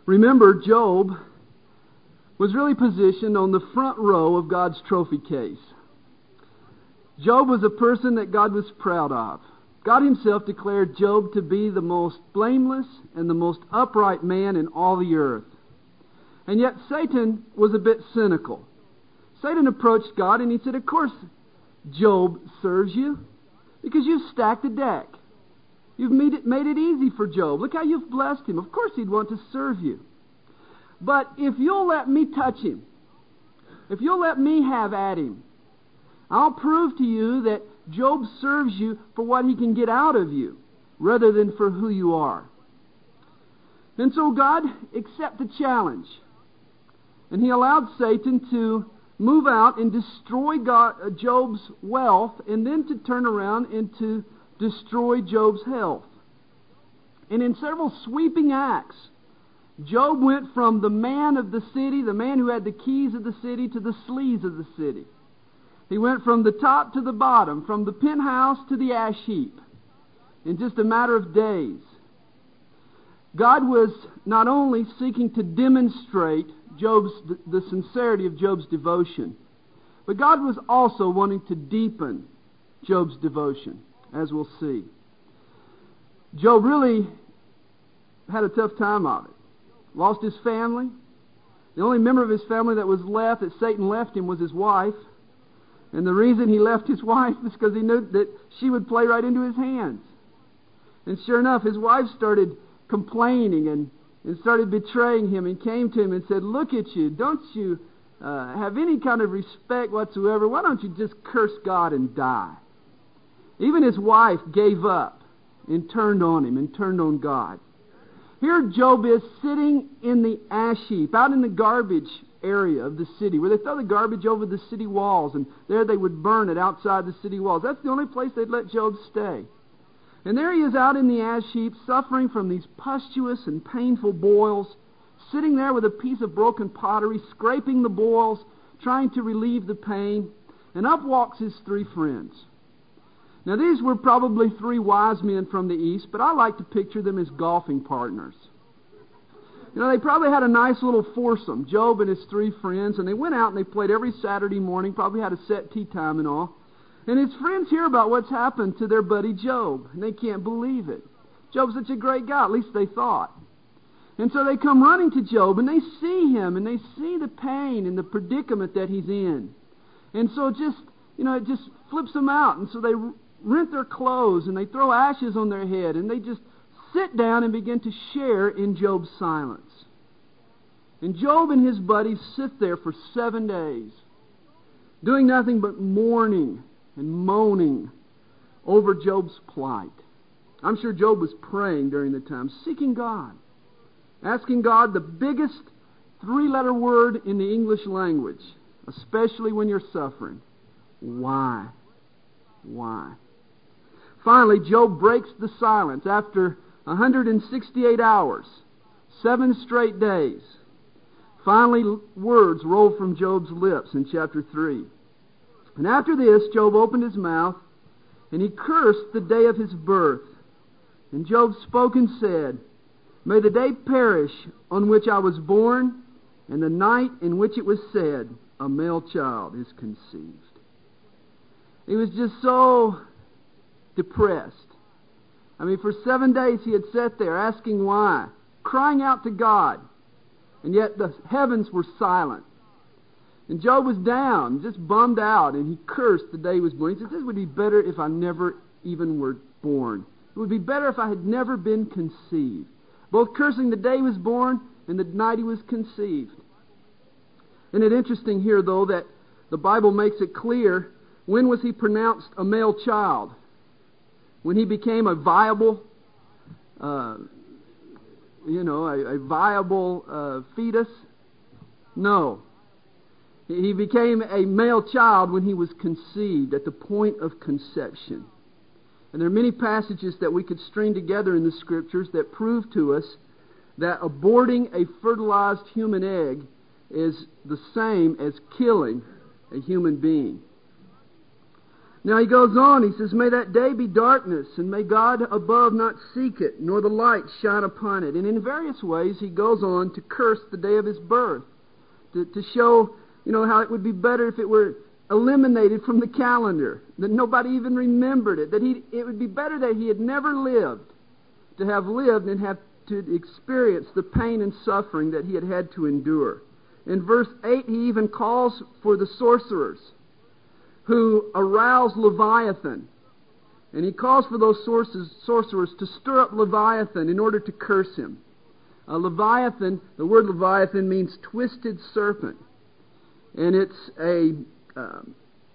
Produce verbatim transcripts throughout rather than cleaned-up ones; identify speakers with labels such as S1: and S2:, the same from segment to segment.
S1: Remember, Job was really positioned on the front row of God's trophy case. Job was a person that God was proud of. God himself declared Job to be the most blameless and the most upright man in all the earth. And yet Satan was a bit cynical. Satan approached God and he said, of course Job serves you because you've stacked the deck. You've made it, made it easy for Job. Look how you've blessed him. Of course he'd want to serve you. But if you'll let me touch him, if you'll let me have at him, I'll prove to you that Job serves you for what he can get out of you rather than for who you are. And so God accepted the challenge. And he allowed Satan to move out and destroy God, uh, Job's wealth, and then to turn around and to destroy Job's health. And in several sweeping acts, Job went from the man of the city, the man who had the keys of the city, to the sleaze of the city. He went from the top to the bottom, from the penthouse to the ash heap, in just a matter of days. God was not only seeking to demonstrate Job's the sincerity of Job's devotion, but God was also wanting to deepen Job's devotion, as we'll see. Job really had a tough time of it. Lost his family. The only member of his family that was left, that Satan left him, was his wife. And the reason he left his wife was because he knew that she would play right into his hands. And sure enough, his wife started complaining and, and started betraying him and came to him and said, look at you, don't you uh, have any kind of respect whatsoever? Why don't you just curse God and die? Even his wife gave up and turned on him and turned on God. Here Job is sitting in the ash heap, out in the garbage area of the city, where they throw the garbage over the city walls, and there they would burn it outside the city walls. That's the only place they'd let Job stay. And there he is out in the ash heap, suffering from these pustulous and painful boils, sitting there with a piece of broken pottery, scraping the boils, trying to relieve the pain. And up walks his three friends. Now these were probably three wise men from the east, but I like to picture them as golfing partners. You know, they probably had a nice little foursome, Job and his three friends, and they went out and they played every Saturday morning, probably had a set tea time and all. And his friends hear about what's happened to their buddy Job, and they can't believe it. Job's such a great guy, at least they thought. And so they come running to Job, and they see him, and they see the pain and the predicament that he's in. And so just, you know, it just flips them out. And so they rent their clothes, and they throw ashes on their head, and they just sit down and begin to share in Job's silence. And Job and his buddies sit there for seven days, doing nothing but mourning and moaning over Job's plight. I'm sure Job was praying during the time, seeking God, asking God the biggest three-letter word in the English language, especially when you're suffering. Why? Why? Finally, Job breaks the silence after one hundred sixty-eight hours, seven straight days. Finally, words roll from Job's lips in chapter three. And after this, Job opened his mouth, and he cursed the day of his birth. And Job spoke and said, may the day perish on which I was born, and the night in which it was said, a male child is conceived. He was just so depressed. I mean, for seven days he had sat there asking why, crying out to God, and yet the heavens were silent. And Job was down, just bummed out, and he cursed the day he was born. He said, this would be better if I never even were born. It would be better if I had never been conceived. Both cursing the day he was born and the night he was conceived. Isn't it interesting here, though, that the Bible makes it clear, when was he pronounced a male child? When he became a viable, uh, you know, a, a viable uh, fetus? No. He became a male child when he was conceived, at the point of conception. And there are many passages that we could string together in the Scriptures that prove to us that aborting a fertilized human egg is the same as killing a human being. Now he goes on, he says, may that day be darkness, and may God above not seek it, nor the light shine upon it. And in various ways he goes on to curse the day of his birth, to, to show, you know, how it would be better if it were eliminated from the calendar, that nobody even remembered it, that he, it would be better that he had never lived, to have lived and have to experience the pain and suffering that he had had to endure. In verse eight, he even calls for the sorcerers who arouse Leviathan. And he calls for those sources, sorcerers to stir up Leviathan in order to curse him. Uh, Leviathan, the word Leviathan means twisted serpent. And it's a um,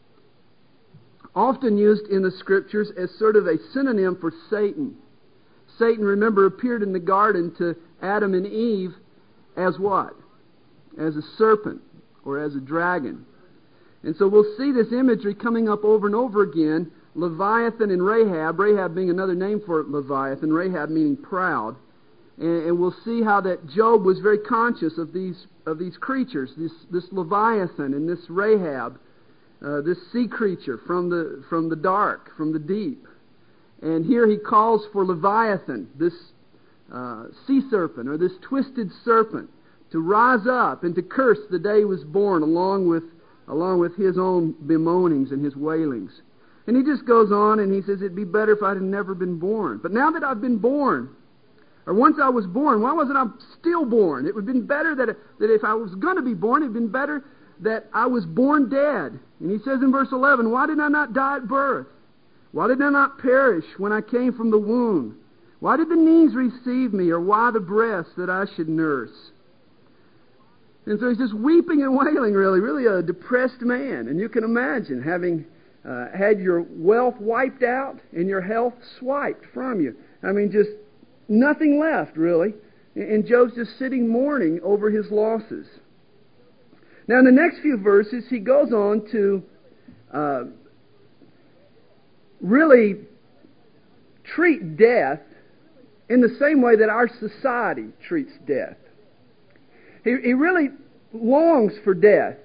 S1: often used in the Scriptures as sort of a synonym for Satan. Satan, remember, appeared in the garden to Adam and Eve as what? As a serpent or as a dragon. And so we'll see this imagery coming up over and over again. Leviathan and Rahab, Rahab being another name for Leviathan, Rahab meaning proud. And, and we'll see how that Job was very conscious of these of these creatures, this this Leviathan and this Rahab, uh, this sea creature from the from the dark, from the deep. And here he calls for Leviathan, this uh, sea serpent or this twisted serpent, to rise up and to curse the day he was born, along with along with his own bemoanings and his wailings. And he just goes on and he says, it'd be better if I had never been born. But now that I've been born, or once I was born, why wasn't I still born? It would have been better that, that if I was going to be born, it would have been better that I was born dead. And he says in verse eleven, why did I not die at birth? Why did I not perish when I came from the womb? Why did the knees receive me, or why the breast that I should nurse? And so he's just weeping and wailing, really, really a depressed man. And you can imagine having uh, had your wealth wiped out and your health swiped from you. I mean, just nothing left, really. And Job's just sitting mourning over his losses. Now, in the next few verses, he goes on to uh, really treat death in the same way that our society treats death. He, he really longs for death.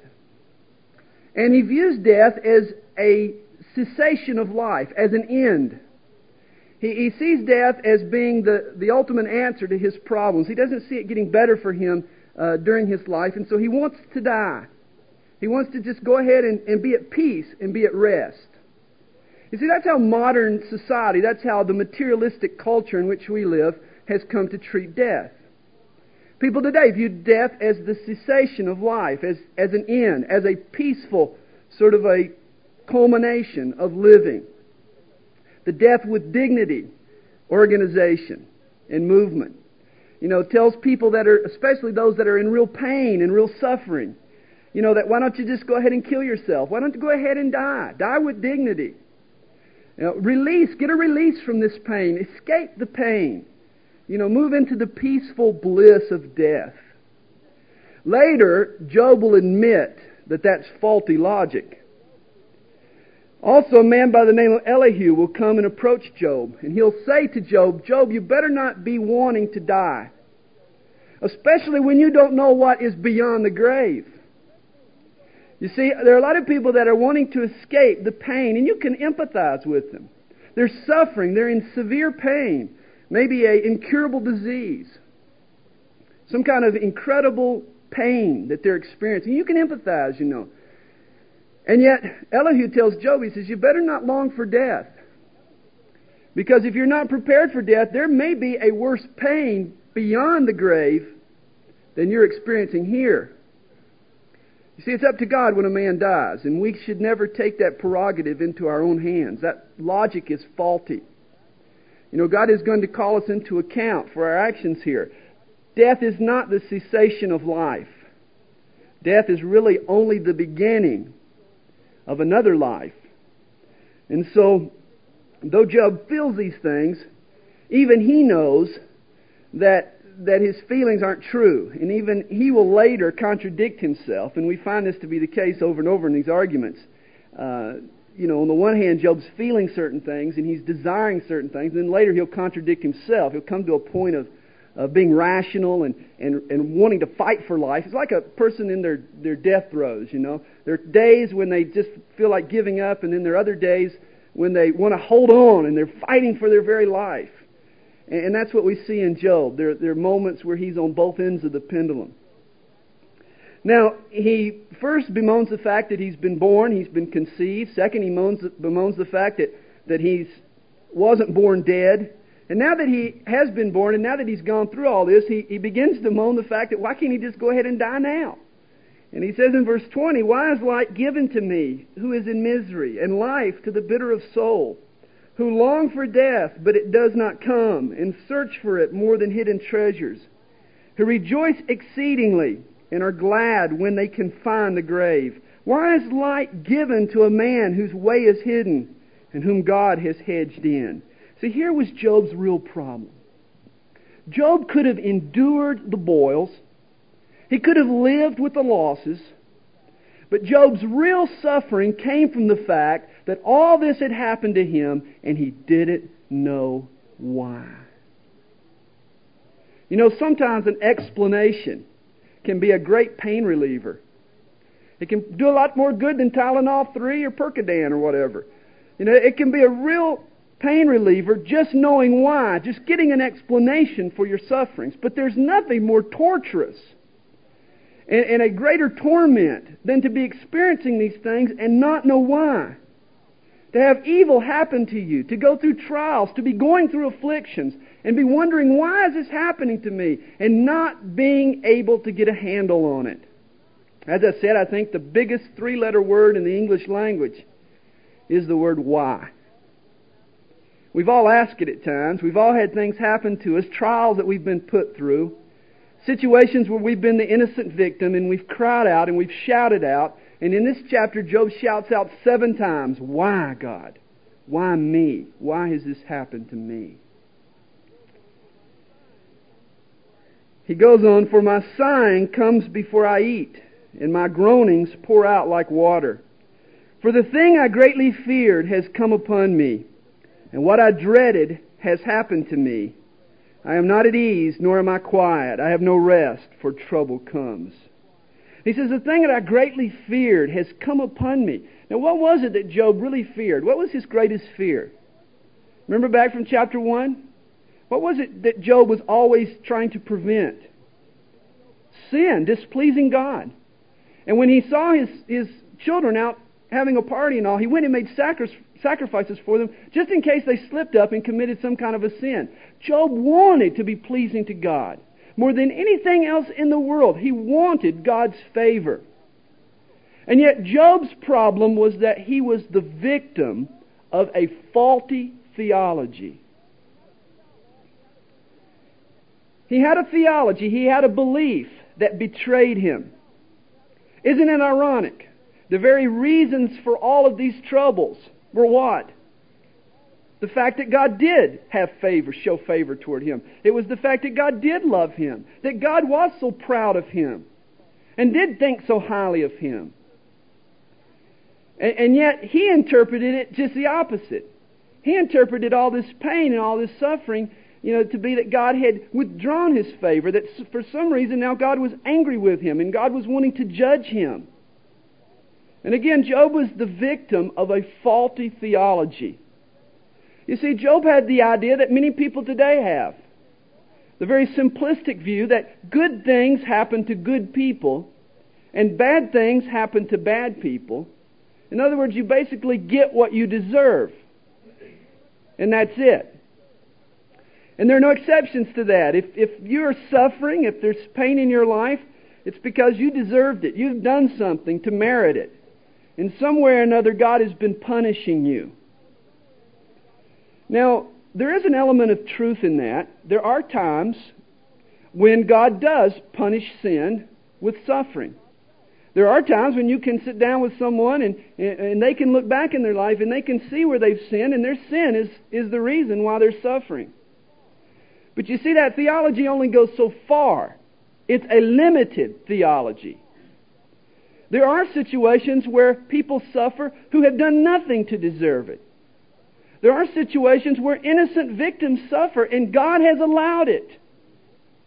S1: And he views death as a cessation of life, as an end. He, he sees death as being the, the ultimate answer to his problems. He doesn't see it getting better for him uh, during his life, and so he wants to die. He wants to just go ahead and, and be at peace and be at rest. You see, that's how modern society, that's how the materialistic culture in which we live has come to treat death. People today view death as the cessation of life, as, as an end, as a peaceful sort of a culmination of living. The death with dignity organization and movement. You know, tells people that are, especially those that are in real pain and real suffering, you know, that why don't you just go ahead and kill yourself? Why don't you go ahead and die? Die with dignity. You know, release, get a release from this pain. Escape the pain. You know, move into the peaceful bliss of death. Later, Job will admit that that's faulty logic. Also, a man by the name of Elihu will come and approach Job, and he'll say to Job, Job, you better not be wanting to die, especially when you don't know what is beyond the grave. You see, there are a lot of people that are wanting to escape the pain, and you can empathize with them. They're suffering, they're in severe pain. Maybe an incurable disease. Some kind of incredible pain that they're experiencing. You can empathize, you know. And yet, Elihu tells Job, he says, you better not long for death. Because if you're not prepared for death, there may be a worse pain beyond the grave than you're experiencing here. You see, it's up to God when a man dies, and we should never take that prerogative into our own hands. That logic is faulty. You know, God is going to call us into account for our actions here. Death is not the cessation of life. Death is really only the beginning of another life. And so, though Job feels these things, even he knows that, that his feelings aren't true. And even he will later contradict himself. And we find this to be the case over and over in these arguments. Uh, You know, on the one hand, Job's feeling certain things and he's desiring certain things, and then later he'll contradict himself. He'll come to a point of, of being rational and, and, and wanting to fight for life. It's like a person in their, their death throes, you know. There are days when they just feel like giving up, and then there are other days when they want to hold on and they're fighting for their very life. And, and that's what we see in Job. There, there are moments where he's on both ends of the pendulum. Now, he first bemoans the fact that he's been born, he's been conceived. Second, he bemoans, bemoans the fact that, that he wasn't born dead. And now that he has been born, and now that he's gone through all this, he, he begins to bemoan the fact that why can't he just go ahead and die now? And he says in verse twenty, "Why is light given to me, who is in misery, and life to the bitter of soul, who long for death, but it does not come, and search for it more than hidden treasures, who rejoice exceedingly, and are glad when they can find the grave? Why is light given to a man whose way is hidden, and whom God has hedged in?" See, here was Job's real problem. Job could have endured the boils. He could have lived with the losses. But Job's real suffering came from the fact that all this had happened to him, and he didn't know why. You know, sometimes an explanation can be a great pain reliever. It can do a lot more good than Tylenol three or Percodan or whatever. You know, it can be a real pain reliever just knowing why, just getting an explanation for your sufferings. But there's nothing more torturous and, and a greater torment than to be experiencing these things and not know why. To have evil happen to you, to go through trials, to be going through afflictions, and be wondering, why is this happening to me? And not being able to get a handle on it. As I said, I think the biggest three-letter word in the English language is the word why. We've all asked it at times. We've all had things happen to us, trials that we've been put through, situations where we've been the innocent victim and we've cried out and we've shouted out. And in this chapter, Job shouts out seven times, "Why, God? Why me? Why has this happened to me?" He goes on, "For my sighing comes before I eat, and my groanings pour out like water. For the thing I greatly feared has come upon me, and what I dreaded has happened to me. I am not at ease, nor am I quiet. I have no rest, for trouble comes." He says, the thing that I greatly feared has come upon me. Now, what was it that Job really feared? What was his greatest fear? Remember back from chapter one? What was it that Job was always trying to prevent? Sin, displeasing God. And when he saw his, his children out having a party and all, he went and made sacri- sacrifices for them just in case they slipped up and committed some kind of a sin. Job wanted to be pleasing to God. More than anything else in the world, he wanted God's favor. And yet Job's problem was that he was the victim of a faulty theology. He had a theology, he had a belief that betrayed him. Isn't it ironic? The very reasons for all of these troubles were what? The fact that God did have favor, show favor toward him. It was the fact that God did love him, that God was so proud of him, and did think so highly of him. And, and yet he interpreted it just the opposite. He interpreted all this pain and all this suffering, you know, to be that God had withdrawn his favor, that for some reason now God was angry with him and God was wanting to judge him. And again, Job was the victim of a faulty theology. You see, Job had the idea that many people today have. The very simplistic view that good things happen to good people and bad things happen to bad people. In other words, you basically get what you deserve. And that's it. And there are no exceptions to that. If, if you're suffering, if there's pain in your life, it's because you deserved it. You've done something to merit it. And somewhere or another, God has been punishing you. Now, there is an element of truth in that. There are times when God does punish sin with suffering. There are times when you can sit down with someone and, and they can look back in their life and they can see where they've sinned, and their sin is, is the reason why they're suffering. But you see, that theology only goes so far. It's a limited theology. There are situations where people suffer who have done nothing to deserve it. There are situations where innocent victims suffer, and God has allowed it.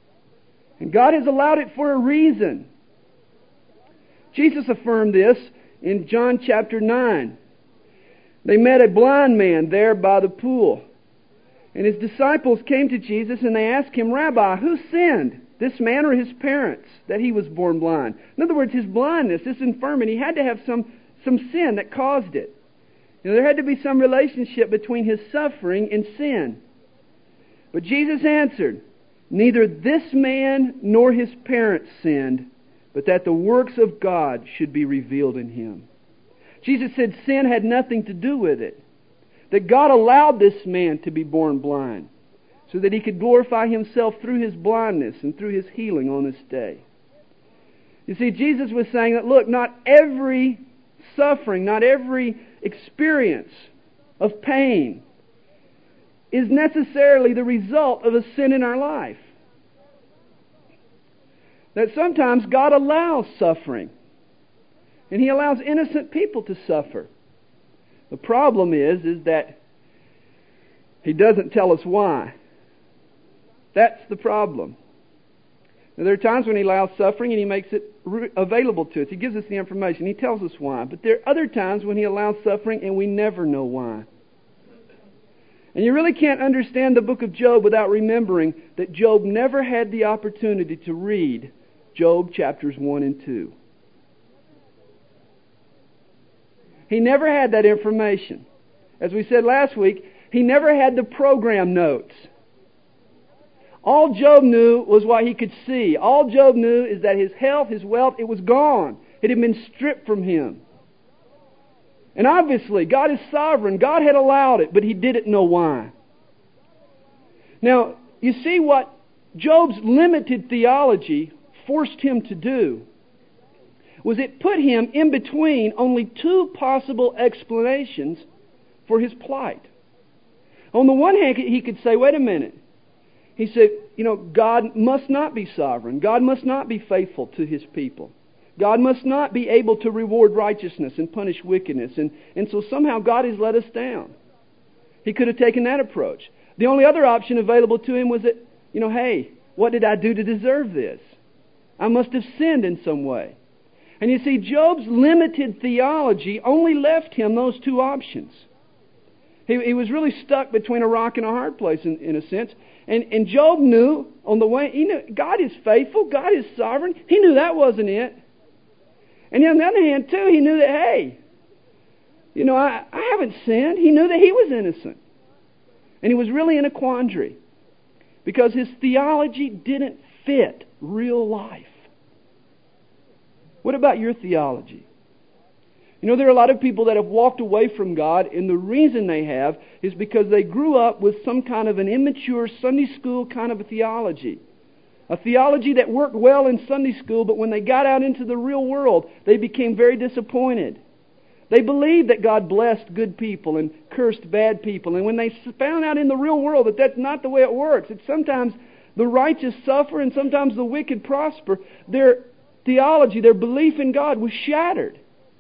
S1: And God has allowed it for a reason. Jesus affirmed this in John chapter nine. They met a blind man there by the pool. And his disciples came to Jesus and they asked him, Rabbi, who sinned, this man or his parents, that he was born blind? In other words, his blindness, this infirmity, had to have some, some sin that caused it. You know, there had to be some relationship between his suffering and sin. But Jesus answered, neither this man nor his parents sinned, but that the works of God should be revealed in him. Jesus said sin had nothing to do with it. That God allowed this man to be born blind so that he could glorify himself through his blindness and through his healing on this day. You see, Jesus was saying that, look, not every suffering, not every experience of pain is necessarily the result of a sin in our life. That sometimes God allows suffering, and He allows innocent people to suffer. The problem is, is that He doesn't tell us why. That's the problem. Now, there are times when He allows suffering and He makes it re- available to us. He gives us the information. He tells us why. But there are other times when He allows suffering and we never know why. And you really can't understand the book of Job without remembering that Job never had the opportunity to read Job chapters one and two. He never had that information. As we said last week, he never had the program notes. All Job knew was what he could see. All Job knew is that his health, his wealth, it was gone. It had been stripped from him. And obviously, God is sovereign. God had allowed it, but he didn't know why. Now, you see what Job's limited theology forced him to do was it put him in between only two possible explanations for his plight. On the one hand, he could say, wait a minute. He said, you know, God must not be sovereign. God must not be faithful to His people. God must not be able to reward righteousness and punish wickedness. And, and so somehow God has let us down. He could have taken that approach. The only other option available to him was that, you know, hey, what did I do to deserve this? I must have sinned in some way. And you see, Job's limited theology only left him those two options. He, he was really stuck between a rock and a hard place in, in a sense. And, and Job knew on the way, he knew God is faithful, God is sovereign. He knew that wasn't it. And on the other hand, too, he knew that, hey, you know, I, I haven't sinned. He knew that he was innocent. And he was really in a quandary because his theology didn't fit real life. What about your theology? You know, there are a lot of people that have walked away from God, and the reason they have is because they grew up with some kind of an immature Sunday school kind of a theology. A theology that worked well in Sunday school, but when they got out into the real world, they became very disappointed. They believed that God blessed good people and cursed bad people. And when they found out in the real world that that's not the way it works, that sometimes the righteous suffer and sometimes the wicked prosper, their theology, their belief in God was shattered.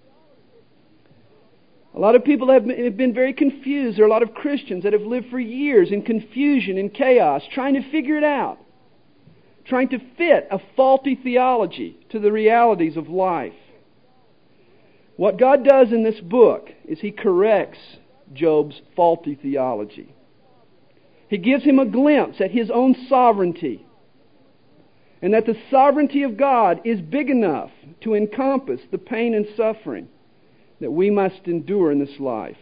S1: A lot of people have been very confused. There are a lot of Christians that have lived for years in confusion and chaos, trying to figure it out. Trying to fit a faulty theology to the realities of life. What God does in this book is He corrects Job's faulty theology. He gives him a glimpse at his own sovereignty. And that the sovereignty of God is big enough to encompass the pain and suffering that we must endure in this life.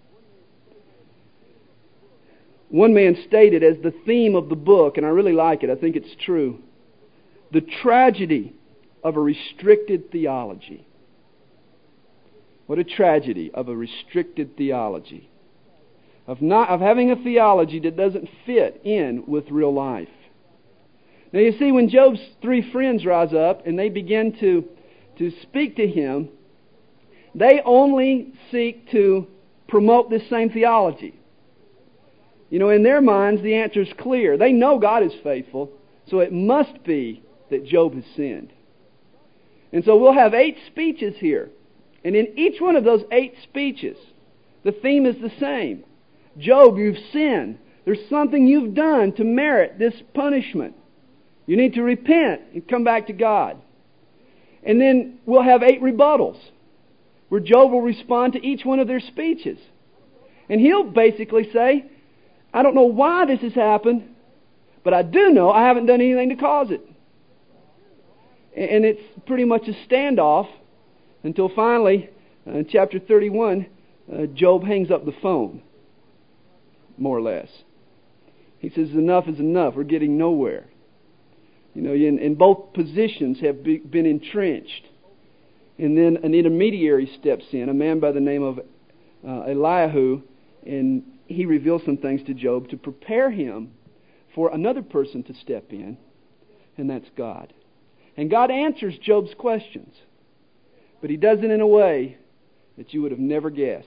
S1: One man stated as the theme of the book, and I really like it, I think it's true, the tragedy of a restricted theology. What a tragedy of a restricted theology. Of not of having a theology that doesn't fit in with real life. Now you see, when Job's three friends rise up and they begin to, to speak to him, they only seek to promote this same theology. You know, in their minds, the answer is clear. They know God is faithful, so it must be that Job has sinned. And so we'll have eight speeches here. And in each one of those eight speeches, the theme is the same. Job, you've sinned. There's something you've done to merit this punishment. You need to repent and come back to God. And then we'll have eight rebuttals where Job will respond to each one of their speeches. And he'll basically say, I don't know why this has happened, but I do know I haven't done anything to cause it. And it's pretty much a standoff until finally, uh, in chapter thirty-one, uh, Job hangs up the phone, more or less. He says, enough is enough. We're getting nowhere. You know, and, and both positions have be, been entrenched. And then an intermediary steps in, a man by the name of uh, Elihu, and he reveals some things to Job to prepare him for another person to step in, and that's God. And God answers Job's questions, but He does it in a way that you would have never guessed.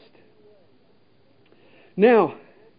S1: Now,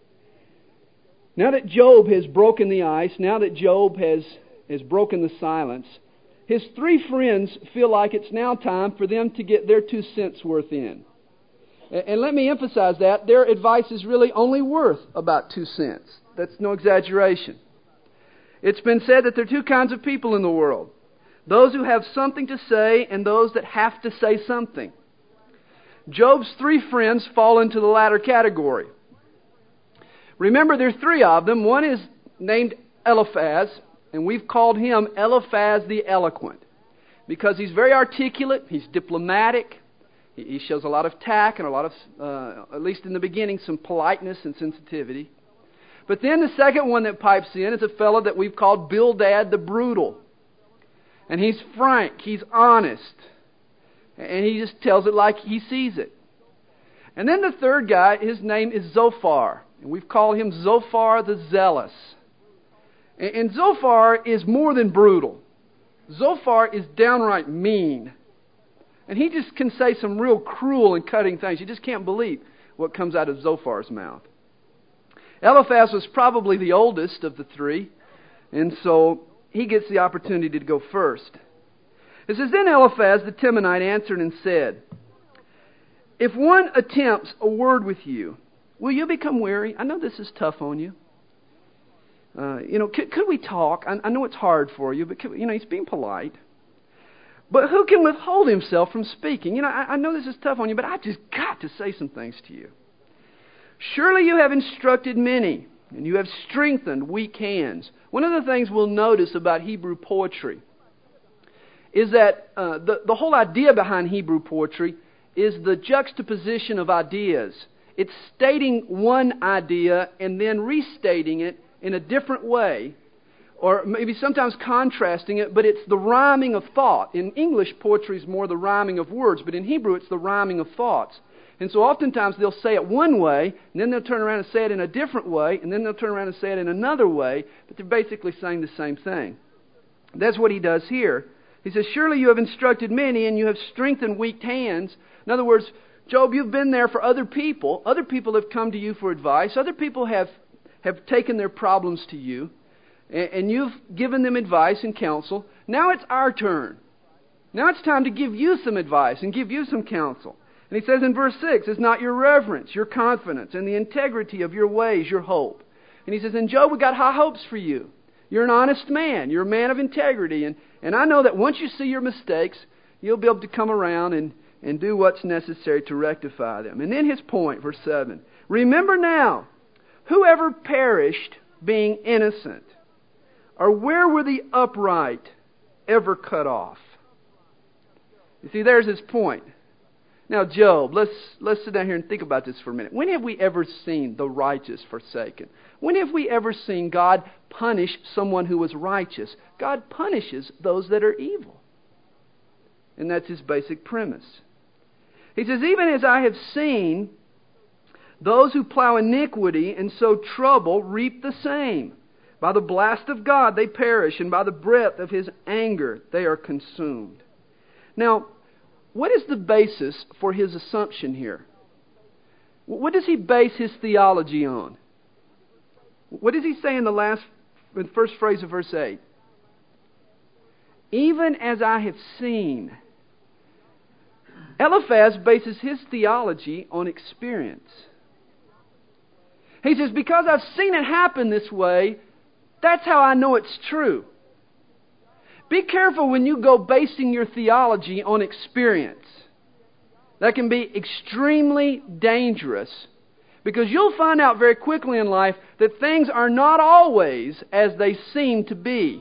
S1: now that Job has broken the ice, now that Job has, has broken the silence, his three friends feel like it's now time for them to get their two cents worth in. And let me emphasize that. Their advice is really only worth about two cents. That's no exaggeration. It's been said that there are two kinds of people in the world. Those who have something to say and those that have to say something. Job's three friends fall into the latter category. Remember, there are three of them. One is named Eliphaz, and we've called him Eliphaz the Eloquent because he's very articulate, he's diplomatic, he shows a lot of tact and a lot of, uh, at least in the beginning, some politeness and sensitivity. But then the second one that pipes in is a fellow that we've called Bildad the Brutal. And he's frank, he's honest, and he just tells it like he sees it. And then the third guy, his name is Zophar, and we've called him Zophar the Zealous. And, and Zophar is more than brutal. Zophar is downright mean. And he just can say some real cruel and cutting things. You just can't believe what comes out of Zophar's mouth. Eliphaz was probably the oldest of the three, and so he gets the opportunity to go first. It says, then Eliphaz the Temanite answered and said, if one attempts a word with you, will you become weary? I know this is tough on you. Uh, you know, could, could we talk? I, I know it's hard for you, but could, you know, he's being polite. But who can withhold himself from speaking? You know, I, I know this is tough on you, but I just got to say some things to you. Surely you have instructed many, and you have strengthened weak hands. One of the things we'll notice about Hebrew poetry is that uh, the, the whole idea behind Hebrew poetry is the juxtaposition of ideas. It's stating one idea and then restating it in a different way, or maybe sometimes contrasting it, but it's the rhyming of thought. In English, poetry is more the rhyming of words, but in Hebrew, it's the rhyming of thoughts. And so oftentimes they'll say it one way, and then they'll turn around and say it in a different way, and then they'll turn around and say it in another way, but they're basically saying the same thing. That's what he does here. He says, surely you have instructed many, and you have strengthened weak hands. In other words, Job, you've been there for other people. Other people have come to you for advice. Other people have, have taken their problems to you, and, and you've given them advice and counsel. Now it's our turn. Now it's time to give you some advice and give you some counsel. And he says in verse six, is not your reverence, your confidence, and the integrity of your ways, your hope. And he says, and Job, we've got high hopes for you. You're an honest man. You're a man of integrity. And, and I know that once you see your mistakes, you'll be able to come around and, and do what's necessary to rectify them. And then his point, verse seven. Remember now, whoever perished being innocent, or where were the upright ever cut off? You see, there's his point. Now, Job, let's let's sit down here and think about this for a minute. When have we ever seen the righteous forsaken? When have we ever seen God punish someone who was righteous? God punishes those that are evil. And that's his basic premise. He says, even as I have seen those who plow iniquity and sow trouble reap the same. By the blast of God they perish, and by the breath of His anger they are consumed. Now, what is the basis for his assumption here? What does he base his theology on? What does he say in the last, in the first phrase of verse eight? Even as I have seen. Eliphaz bases his theology on experience. He says, because I've seen it happen this way, that's how I know it's true. Be careful when you go basing your theology on experience. That can be extremely dangerous, because you'll find out very quickly in life that things are not always as they seem to be.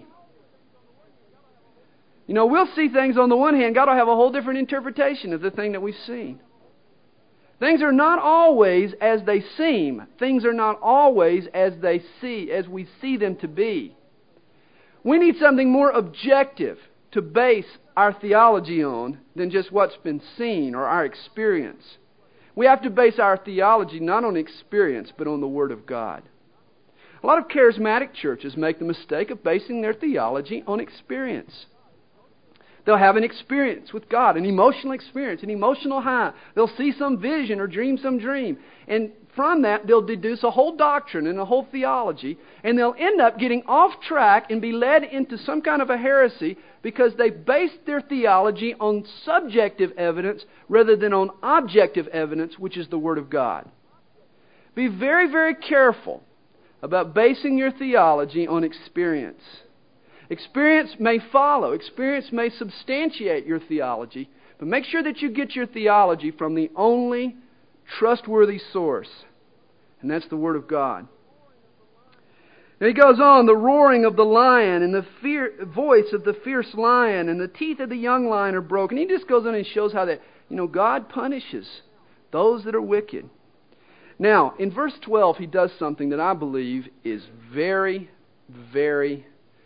S1: You know, we'll see things on the one hand, God will have a whole different interpretation of the thing that we've seen. Things are not always as they seem. Things are not always as they see, as we see them to be. We need something more objective to base our theology on than just what's been seen or our experience. We have to base our theology not on experience, but on the Word of God. A lot of charismatic churches make the mistake of basing their theology on experience. They'll have an experience with God, an emotional experience, an emotional high. They'll see some vision or dream some dream. And from that, they'll deduce a whole doctrine and a whole theology. And they'll end up getting off track and be led into some kind of a heresy because they based their theology on subjective evidence rather than on objective evidence, which is the Word of God. Be very, very careful about basing your theology on experience. Experience may follow. Experience may substantiate your theology. But make sure that you get your theology from the only trustworthy source. And that's the Word of God. Now he goes on, the roaring of the lion and the fear, voice of the fierce lion and the teeth of the young lion are broken. He just goes on and shows how that, you know, God punishes those that are wicked. Now, in verse twelve, he does something that I believe is very, very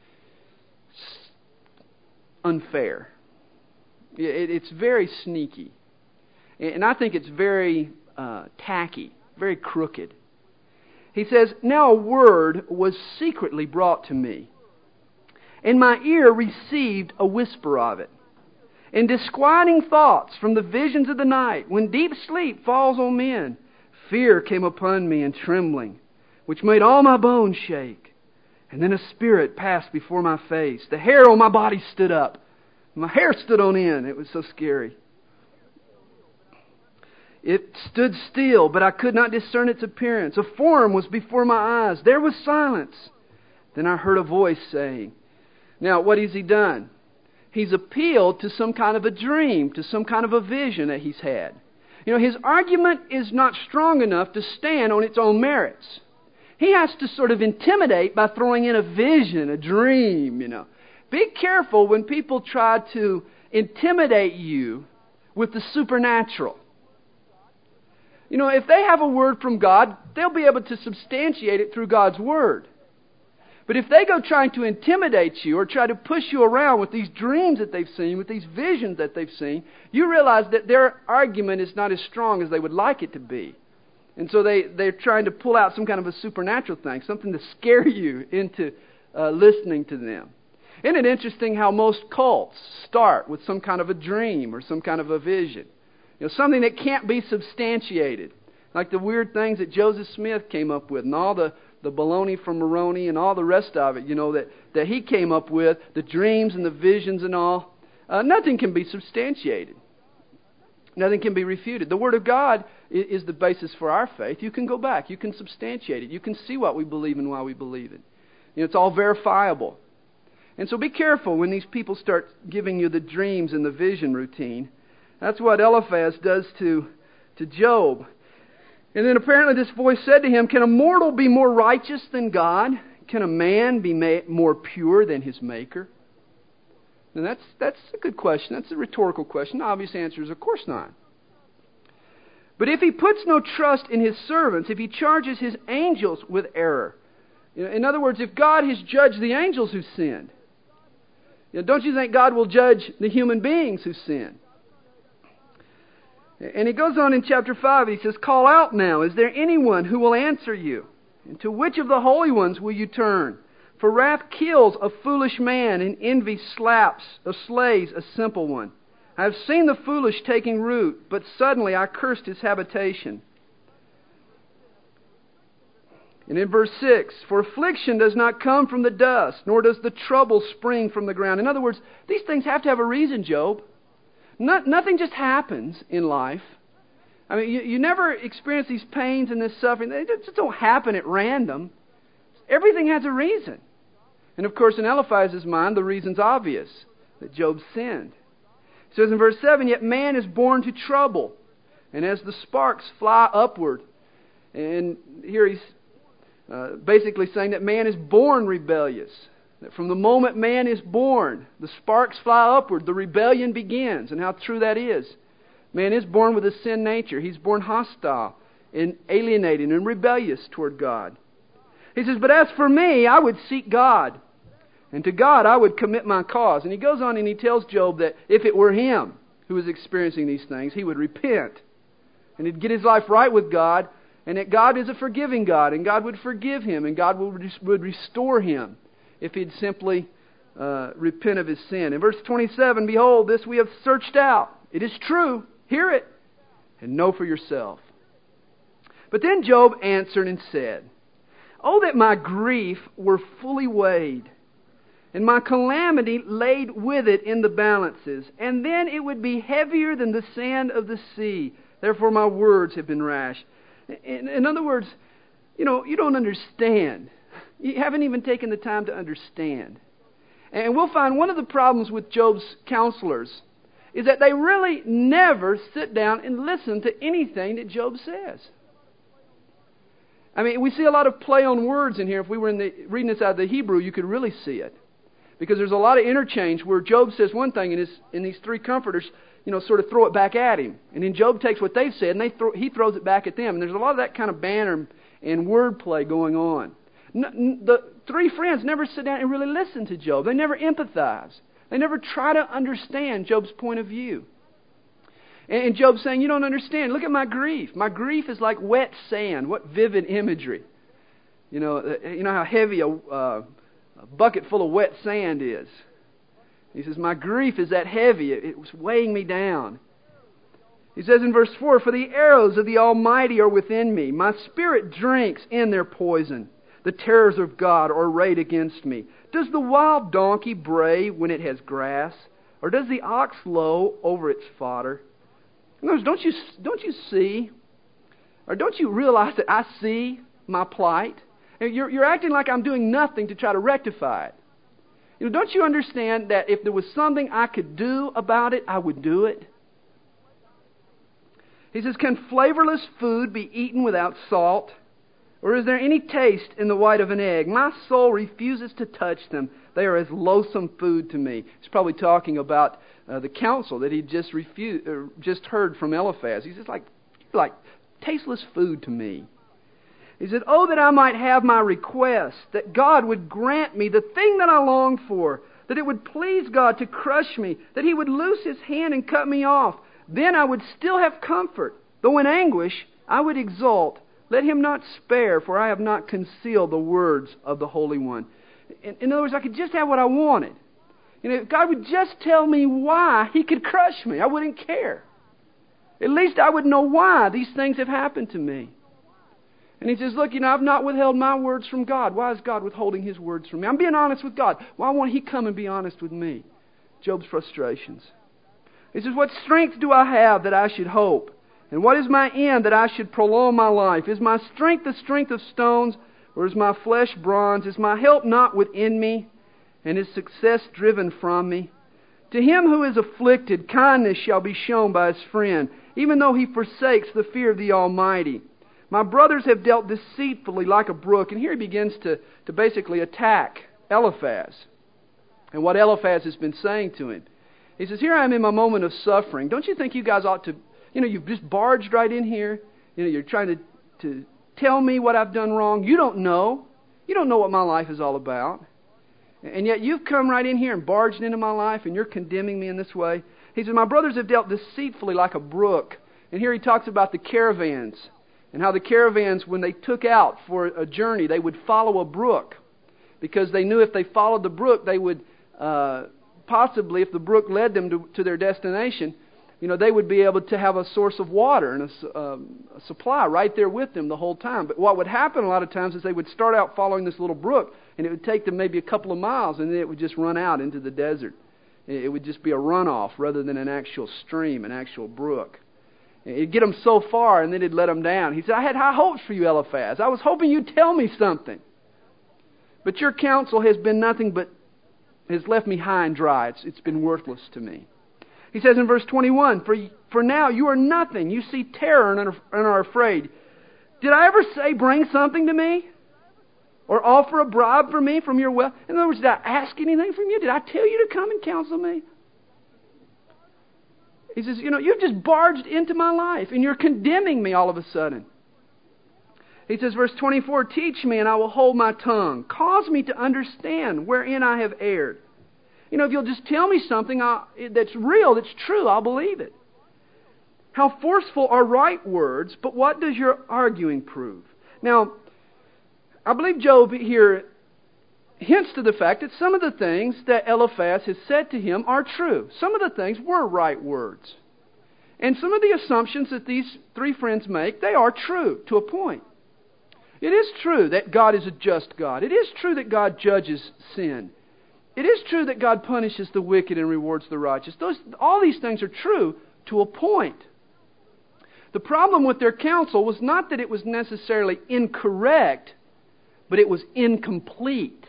S1: unfair. It's very sneaky. And I think it's very uh, tacky, very crooked. He says, now a word was secretly brought to me, and my ear received a whisper of it. And disquieting thoughts from the visions of the night, when deep sleep falls on men, fear came upon me and trembling, which made all my bones shake. And then a spirit passed before my face. The hair on my body stood up. My hair stood on end. It was so scary. It stood still, but I could not discern its appearance. A form was before my eyes. There was silence. Then I heard a voice saying. Now, what has he done? He's appealed to some kind of a dream, to some kind of a vision that he's had. You know, his argument is not strong enough to stand on its own merits. He has to sort of intimidate by throwing in a vision, a dream, you know. Be careful when people try to intimidate you with the supernatural. You know, if they have a word from God, they'll be able to substantiate it through God's Word. But if they go trying to intimidate you or try to push you around with these dreams that they've seen, with these visions that they've seen, you realize that their argument is not as strong as they would like it to be. And so they, they're trying to pull out some kind of a supernatural thing, something to scare you into uh, listening to them. Isn't it interesting how most cults start with some kind of a dream or some kind of a vision? You know, something that can't be substantiated. Like the weird things that Joseph Smith came up with and all the, the baloney from Moroni and all the rest of it, you know, that, that he came up with, the dreams and the visions and all. Uh, nothing can be substantiated. Nothing can be refuted. The Word of God is the basis for our faith. You can go back. You can substantiate it. You can see what we believe and why we believe it. You know, it's all verifiable. And so be careful when these people start giving you the dreams and the vision routine. That's what Eliphaz does to, to Job. And then apparently this voice said to him, can a mortal be more righteous than God? Can a man be ma- more pure than his Maker? And that's that's a good question. That's a rhetorical question. The obvious answer is, of course not. But if he puts no trust in his servants, if he charges his angels with error, you know, in other words, if God has judged the angels who sinned, you know, don't you think God will judge the human beings who sin? And he goes on in chapter five, he says, call out now, is there anyone who will answer you? And to which of the holy ones will you turn? For wrath kills a foolish man, and envy slaps or slays a simple one. I have seen the foolish taking root, but suddenly I cursed his habitation. And in verse six, for affliction does not come from the dust, nor does the trouble spring from the ground. In other words, these things have to have a reason, Job. Not, nothing just happens in life. I mean, you, you never experience these pains and this suffering. They just don't happen at random. Everything has a reason. And of course, in Eliphaz's mind, the reason's obvious, that Job sinned. It says in verse seven, yet man is born to trouble, and as the sparks fly upward. And here he's uh, basically saying that man is born rebellious. That from the moment man is born, the sparks fly upward, the rebellion begins. And how true that is. Man is born with a sin nature. He's born hostile and alienating and rebellious toward God. He says, but as for me, I would seek God. And to God I would commit my cause. And he goes on and he tells Job that if it were him who was experiencing these things, he would repent. And he'd get his life right with God. And that God is a forgiving God. And God would forgive him. And God would restore him if he'd simply uh, repent of his sin. In verse twenty-seven, behold, this we have searched out. It is true. Hear it. And know for yourself. But then Job answered and said, oh, that my grief were fully weighed, and my calamity laid with it in the balances, and then it would be heavier than the sand of the sea. Therefore my words have been rash. In, in other words, you know, you don't understand. You haven't even taken the time to understand. And we'll find one of the problems with Job's counselors is that they really never sit down and listen to anything that Job says. I mean, we see a lot of play on words in here. If we were in the, reading this out of the Hebrew, you could really see it. Because there's a lot of interchange where Job says one thing and, his, and these three comforters, you know, sort of throw it back at him. And then Job takes what they've said and they throw, he throws it back at them. And there's a lot of that kind of banter and word play going on. The three friends never sit down and really listen to Job. They never empathize. They never try to understand Job's point of view. And Job's saying, you don't understand. Look at my grief. My grief is like wet sand. What vivid imagery. You know, you know how heavy a, uh, a bucket full of wet sand is. He says, my grief is that heavy. It, it was weighing me down. He says in verse four, for the arrows of the Almighty are within me. My spirit drinks in their poison. The terrors of God are arrayed against me. Does the wild donkey bray when it has grass? Or does the ox low over its fodder? In other words, don't you, don't you see, or don't you realize that I see my plight? You're, you're acting like I'm doing nothing to try to rectify it. You know, don't you understand that if there was something I could do about it, I would do it? He says, can flavorless food be eaten without salt? Or is there any taste in the white of an egg? My soul refuses to touch them. They are as loathsome food to me. He's probably talking about uh, the counsel that he just refused, uh, just heard from Eliphaz. He's just like, like tasteless food to me. He said, oh, that I might have my request, that God would grant me the thing that I long for, that it would please God to crush me, that He would loose His hand and cut me off. Then I would still have comfort, though in anguish I would exult. Let Him not spare, for I have not concealed the words of the Holy One. In, in other words, I could just have what I wanted. You know, if God would just tell me why He could crush me, I wouldn't care. At least I would know why these things have happened to me. And he says, look, you know, I've not withheld my words from God. Why is God withholding His words from me? I'm being honest with God. Why won't He come and be honest with me? Job's frustrations. He says, what strength do I have that I should hope? And what is my end that I should prolong my life? Is my strength the strength of stones, or is my flesh bronze? Is my help not within me, and is success driven from me? To him who is afflicted, kindness shall be shown by his friend, even though he forsakes the fear of the Almighty. My brothers have dealt deceitfully like a brook. And here he begins to, to basically attack Eliphaz and what Eliphaz has been saying to him. He says, here I am in my moment of suffering. Don't you think you guys ought to... You know, you've just barged right in here. You know, you're trying to, to tell me what I've done wrong. You don't know. You don't know what my life is all about. And yet you've come right in here and barged into my life, and you're condemning me in this way. He said, my brothers have dealt deceitfully like a brook. And here he talks about the caravans, and how the caravans, when they took out for a journey, they would follow a brook. Because they knew if they followed the brook, they would uh, possibly, if the brook led them to, to their destination, you know, they would be able to have a source of water and a, um, a supply right there with them the whole time. But what would happen a lot of times is they would start out following this little brook, and it would take them maybe a couple of miles, and then it would just run out into the desert. It would just be a runoff rather than an actual stream, an actual brook. It'd get them so far, and then it'd let them down. He said, I had high hopes for you, Eliphaz. I was hoping you'd tell me something. But your counsel has been nothing but, has left me high and dry. It's, it's been worthless to me. He says in verse twenty-one, for, for now you are nothing. You see terror and are, and are afraid. Did I ever say, bring something to me? Or offer a bribe for me from your wealth? In other words, did I ask anything from you? Did I tell you to come and counsel me? He says, you know, you've just barged into my life and you're condemning me all of a sudden. He says, verse twenty-four, teach me and I will hold my tongue. Cause me to understand wherein I have erred. You know, if you'll just tell me something I'll, that's real, that's true, I'll believe it. How forceful are right words, but what does your arguing prove? Now, I believe Job here hints to the fact that some of the things that Eliphaz has said to him are true. Some of the things were right words. And some of the assumptions that these three friends make, they are true to a point. It is true that God is a just God. It is true that God judges sin. It is true that God punishes the wicked and rewards the righteous. Those, all these things are true to a point. The problem with their counsel was not that it was necessarily incorrect, but it was incomplete.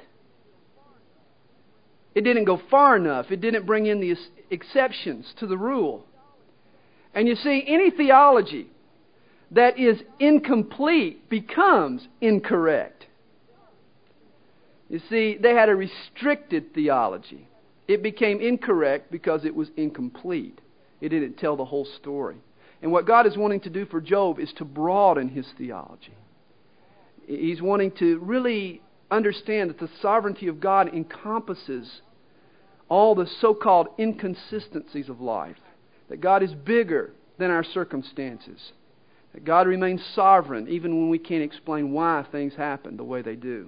S1: It didn't go far enough. It didn't bring in the exceptions to the rule. And you see, any theology that is incomplete becomes incorrect. You see, they had a restricted theology. It became incorrect because it was incomplete. It didn't tell the whole story. And what God is wanting to do for Job is to broaden his theology. He's wanting to really understand that the sovereignty of God encompasses all the so-called inconsistencies of life. That God is bigger than our circumstances. That God remains sovereign even when we can't explain why things happen the way they do.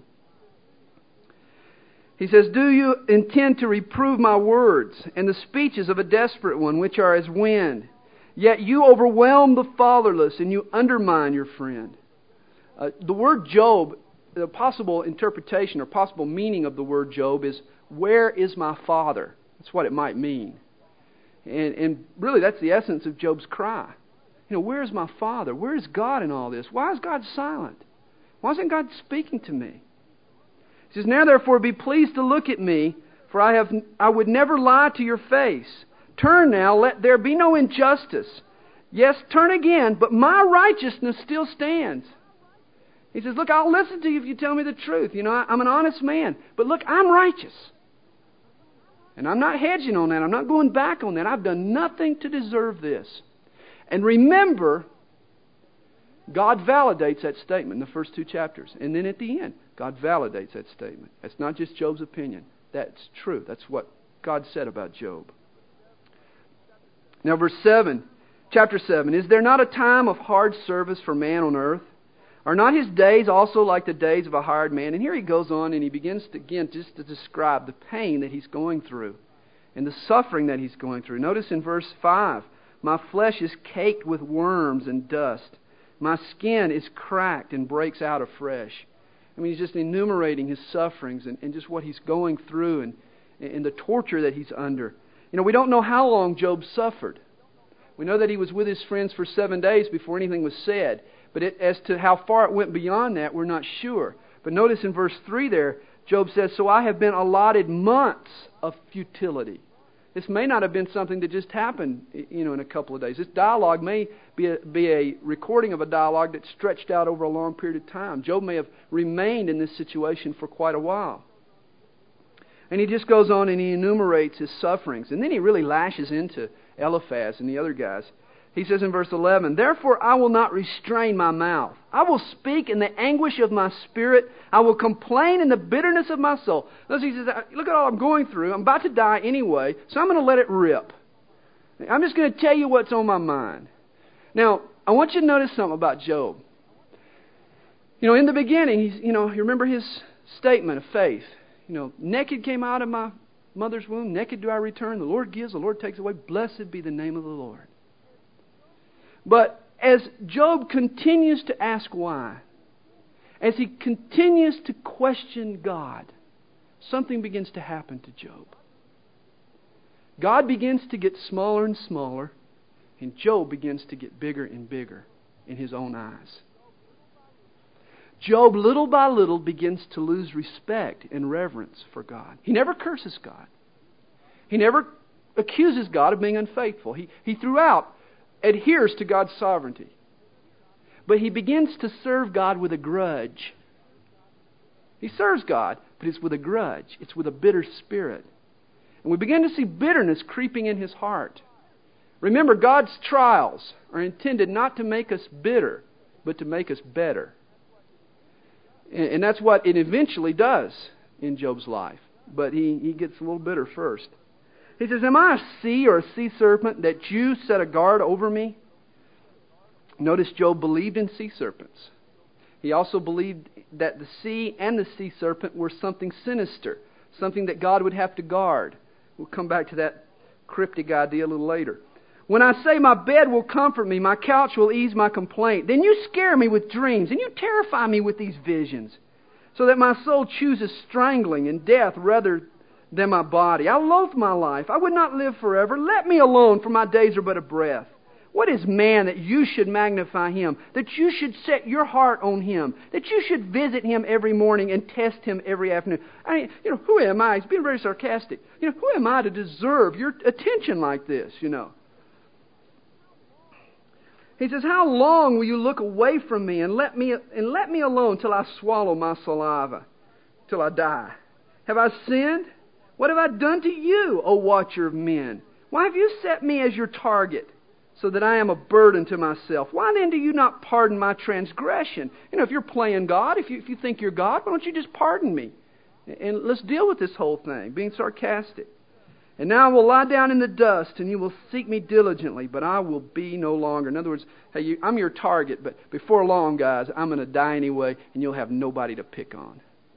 S1: He says, do you intend to reprove my words and the speeches of a desperate one, which are as wind? Yet you overwhelm the fatherless and you undermine your friend. Uh, the word Job, the possible interpretation or possible meaning of the word Job is, where is my father? That's what it might mean. And, and really that's the essence of Job's cry. You know, where is my father? Where is God in all this? Why is God silent? Why isn't God speaking to me? He says, now therefore be pleased to look at me, for I have I would never lie to your face. Turn now, let there be no injustice. Yes, turn again, but my righteousness still stands. He says, look, I'll listen to you if you tell me the truth. You know, I'm an honest man. But look, I'm righteous. And I'm not hedging on that. I'm not going back on that. I've done nothing to deserve this. And remember, God validates that statement in the first two chapters. And then at the end, God validates that statement. That's not just Job's opinion. That's true. That's what God said about Job. Now verse seven, chapter seven. Is there not a time of hard service for man on earth? Are not his days also like the days of a hired man? And here he goes on and he begins to, again just to describe the pain that he's going through and the suffering that he's going through. Notice in verse five, my flesh is caked with worms and dust. My skin is cracked and breaks out afresh. I mean, he's just enumerating his sufferings and, and just what he's going through and, and the torture that he's under. You know, we don't know how long Job suffered. We know that he was with his friends for seven days before anything was said. But it, as to how far it went beyond that, we're not sure. But notice in verse three there, Job says, so I have been allotted months of futility. This may not have been something that just happened, you know, in a couple of days. This dialogue may be a, be a recording of a dialogue that stretched out over a long period of time. Job may have remained in this situation for quite a while. And he just goes on and he enumerates his sufferings. And then he really lashes into Eliphaz and the other guys. He says in verse eleven, therefore I will not restrain my mouth. I will speak in the anguish of my spirit. I will complain in the bitterness of my soul. Notice he says, look at all I'm going through. I'm about to die anyway, so I'm going to let it rip. I'm just going to tell you what's on my mind. Now, I want you to notice something about Job. You know, in the beginning, he's, you know, you remember his statement of faith. You know, naked came out of my mother's womb, naked do I return. The Lord gives, the Lord takes away. Blessed be the name of the Lord. But as Job continues to ask why, as he continues to question God, something begins to happen to Job. God begins to get smaller and smaller, and Job begins to get bigger and bigger in his own eyes. Job, little by little, begins to lose respect and reverence for God. He never curses God. He never accuses God of being unfaithful. He, he throughout adheres to God's sovereignty. But he begins to serve God with a grudge. He serves God, but it's with a grudge. It's with a bitter spirit. And we begin to see bitterness creeping in his heart. Remember, God's trials are intended not to make us bitter, but to make us better. And that's what it eventually does in Job's life. But he, he gets a little bitter first. He says, am I a sea or a sea serpent that you set a guard over me? Notice Job believed in sea serpents. He also believed that the sea and the sea serpent were something sinister, something that God would have to guard. We'll come back to that cryptic idea a little later. When I say my bed will comfort me, my couch will ease my complaint, then you scare me with dreams and you terrify me with these visions, so that my soul chooses strangling and death rather than my body. I loathe my life. I would not live forever. Let me alone, for my days are but a breath. What is man that you should magnify him, that you should set your heart on him, that you should visit him every morning and test him every afternoon? I mean, you know, who am I? He's being very sarcastic. You know, who am I to deserve your attention like this, you know? He says, how long will you look away from me and let me and let me alone till I swallow my saliva, till I die? Have I sinned? What have I done to you, O watcher of men? Why have you set me as your target, so that I am a burden to myself? Why then do you not pardon my transgression? You know, if you're playing God, if you, if you think you're God, why don't you just pardon me? And let's deal with this whole thing, being sarcastic. And now I will lie down in the dust, and you will seek me diligently, but I will be no longer. In other words, hey, you, I'm your target, but before long, guys, I'm going to die anyway, and you'll have nobody to pick on.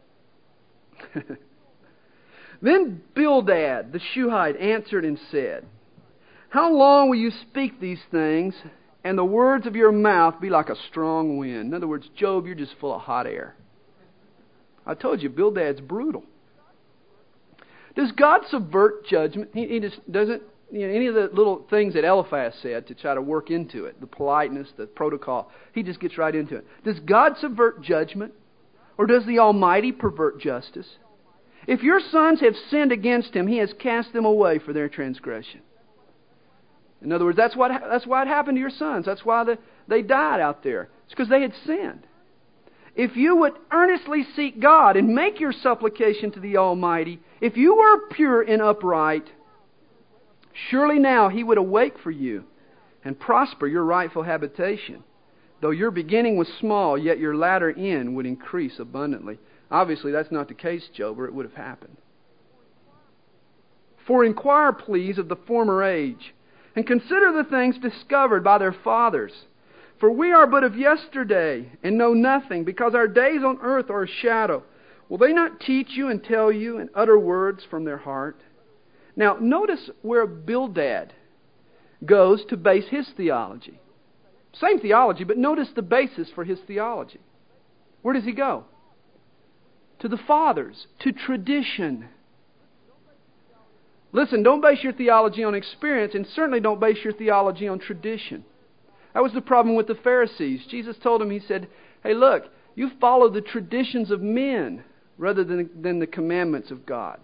S1: Then Bildad, the Shuhite, answered and said, how long will you speak these things, and the words of your mouth be like a strong wind? In other words, Job, you're just full of hot air. I told you, Bildad's brutal. Does God subvert judgment? He, he just doesn't, you know, any of the little things that Eliphaz said to try to work into it, the politeness, the protocol, he just gets right into it. Does God subvert judgment? Or does the Almighty pervert justice? If your sons have sinned against him, he has cast them away for their transgression. In other words, that's what that's why it happened to your sons. That's why the, they died out there. It's because they had sinned. If you would earnestly seek God and make your supplication to the Almighty, if you were pure and upright, surely now He would awake for you and prosper your rightful habitation. Though your beginning was small, yet your latter end would increase abundantly. Obviously, that's not the case, Job, or it would have happened. For inquire, please, of the former age, and consider the things discovered by their fathers. For we are but of yesterday, and know nothing, because our days on earth are a shadow. Will they not teach you and tell you and utter words from their heart? Now, notice where Bildad goes to base his theology. Same theology, but notice the basis for his theology. Where does he go? To the fathers, to tradition. Listen, don't base your theology on experience, and certainly don't base your theology on tradition. That was the problem with the Pharisees. Jesus told them, He said, hey, look, you follow the traditions of men rather than, than the commandments of God.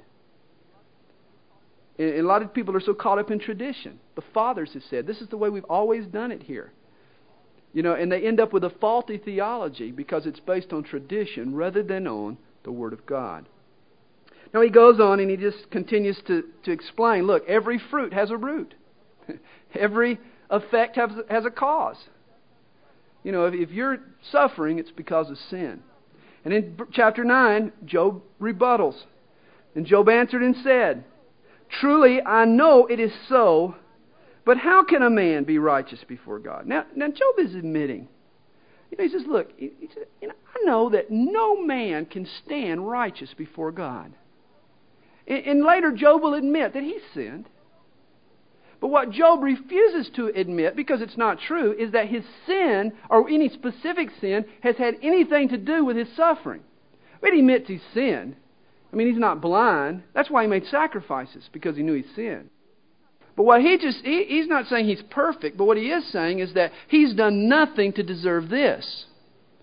S1: And a lot of people are so caught up in tradition. The fathers have said, this is the way we've always done it here. You know, and they end up with a faulty theology because it's based on tradition rather than on the Word of God. Now he goes on and he just continues to, to explain, look, every fruit has a root. Every effect has, has a cause. You know, if, if you're suffering, it's because of sin. And in chapter nine, Job rebuttals. And Job answered and said, truly, I know it is so, but how can a man be righteous before God? Now, now Job is admitting. You know, he says, look, he said, you know, I know that no man can stand righteous before God. And, and later, Job will admit that he sinned. But what Job refuses to admit, because it's not true, is that his sin, or any specific sin, has had anything to do with his suffering. But he admits he sinned. I mean, he's not blind. That's why he made sacrifices, because he knew he sinned. But what he just, he, he's not saying he's perfect, but what he is saying is that he's done nothing to deserve this.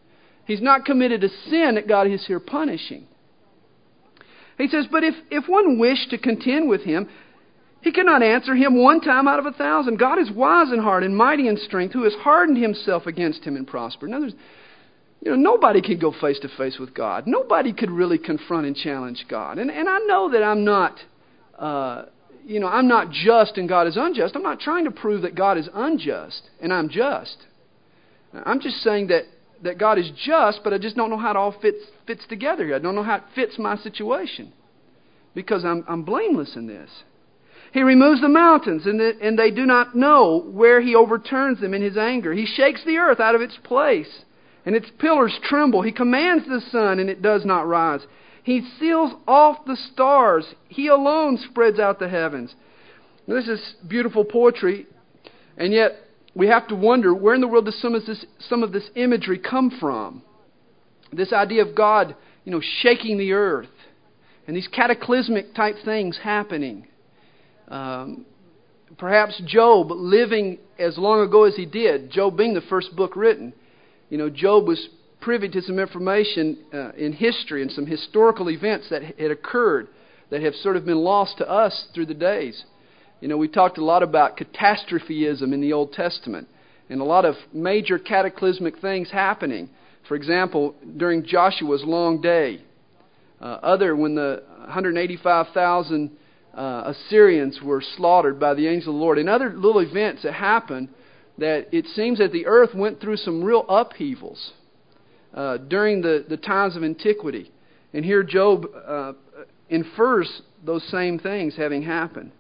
S1: He's not committed a sin that God is here punishing. He says, but if, if one wished to contend with him, he cannot answer him one time out of a thousand. God is wise in heart and mighty in strength, who has hardened himself against him and prospered. In other words, you know, nobody can go face to face with God. Nobody could really confront and challenge God. And, and I know that I'm not, uh, you know, I'm not just and God is unjust. I'm not trying to prove that God is unjust and I'm just. I'm just saying that, that God is just, but I just don't know how it all fits fits together here. I don't know how it fits my situation because I'm I'm blameless in this. He removes the mountains, and, the, and they do not know where He overturns them in His anger. He shakes the earth out of its place, and its pillars tremble. He commands the sun, and it does not rise. He seals off the stars. He alone spreads out the heavens. Now, this is beautiful poetry, and yet we have to wonder, where in the world does some of this, some of this imagery come from? This idea of God, you know, shaking the earth, and these cataclysmic type things happening. Um, perhaps Job living as long ago as he did, Job being the first book written. You know, Job was privy to some information uh, in history and some historical events that had occurred that have sort of been lost to us through the days. You know, we talked a lot about catastrophism in the Old Testament and a lot of major cataclysmic things happening. For example, during Joshua's long day. Uh, other, when the one hundred eighty-five thousand Uh, Assyrians were slaughtered by the angel of the Lord, and other little events that happened, that it seems that the earth went through some real upheavals uh, during the, the times of antiquity. And here Job uh, infers those same things having happened.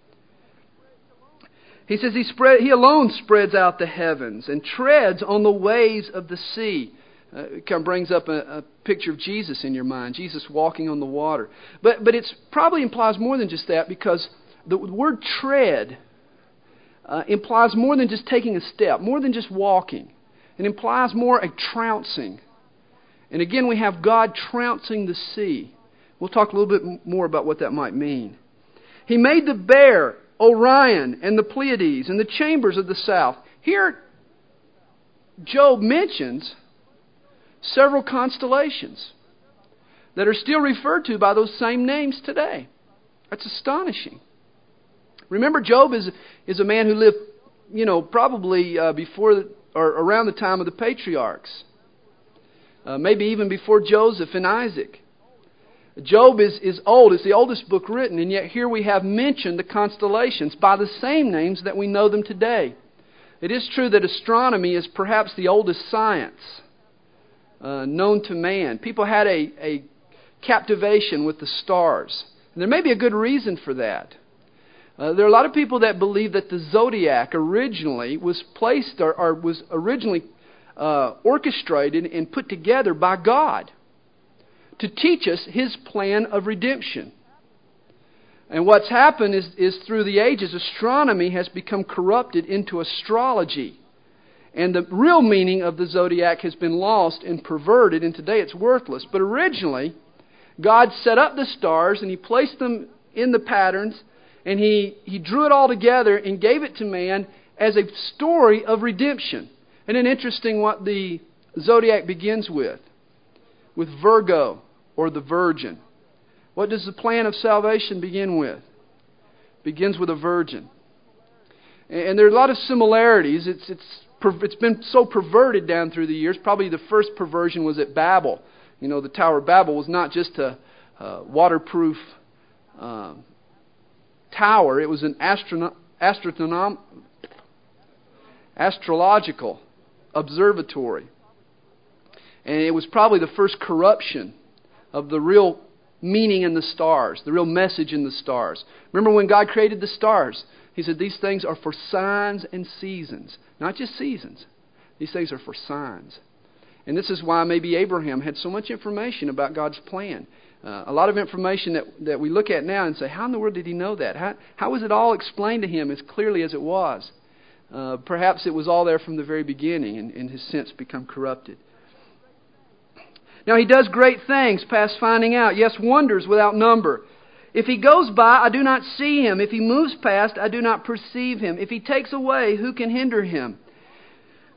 S1: He says he spread, he alone spreads out the heavens and treads on the waves of the sea. Uh, it kind of brings up a, a picture of Jesus in your mind, Jesus walking on the water. But but it probably implies more than just that, because the word tread uh, implies more than just taking a step, more than just walking. It implies more a trouncing. And again, we have God trouncing the sea. We'll talk a little bit more about what that might mean. He made the bear, Orion, and the Pleiades, and the chambers of the south. Here, Job mentions several constellations that are still referred to by those same names today. That's astonishing. Remember, Job is is a man who lived, you know, probably uh, before the, or around the time of the patriarchs, uh, maybe even before Joseph and Isaac. Job is is old; it's the oldest book written, and yet here we have mentioned the constellations by the same names that we know them today. It is true that astronomy is perhaps the oldest science Uh, known to man. People had a, a captivation with the stars. And there may be a good reason for that. Uh, there are a lot of people that believe that the zodiac originally was placed or, or was originally uh, orchestrated and put together by God to teach us His plan of redemption. And what's happened is, is through the ages, astronomy has become corrupted into astrology. And the real meaning of the zodiac has been lost and perverted, and today it's worthless. But originally, God set up the stars, and He placed them in the patterns, and He, he drew it all together and gave it to man as a story of redemption. And it's interesting what the zodiac begins with. With Virgo, or the Virgin. What does the plan of salvation begin with? It begins with a virgin. And there are a lot of similarities. It's it's It's been so perverted down through the years. Probably the first perversion was at Babel. You know, the Tower of Babel was not just a, a waterproof uh, tower. It was an astrono- astronom- astrological observatory. And it was probably the first corruption of the real meaning in the stars, the real message in the stars. Remember when God created the stars? He said these things are for signs and seasons. Not just seasons. These things are for signs. And this is why maybe Abraham had so much information about God's plan. Uh, a lot of information that, that we look at now and say, how in the world did he know that? How, how was it all explained to him as clearly as it was? Uh, perhaps it was all there from the very beginning and, and has since become corrupted. Now he does great things past finding out. Yes, wonders without number. If he goes by, I do not see him. If he moves past, I do not perceive him. If he takes away, who can hinder him?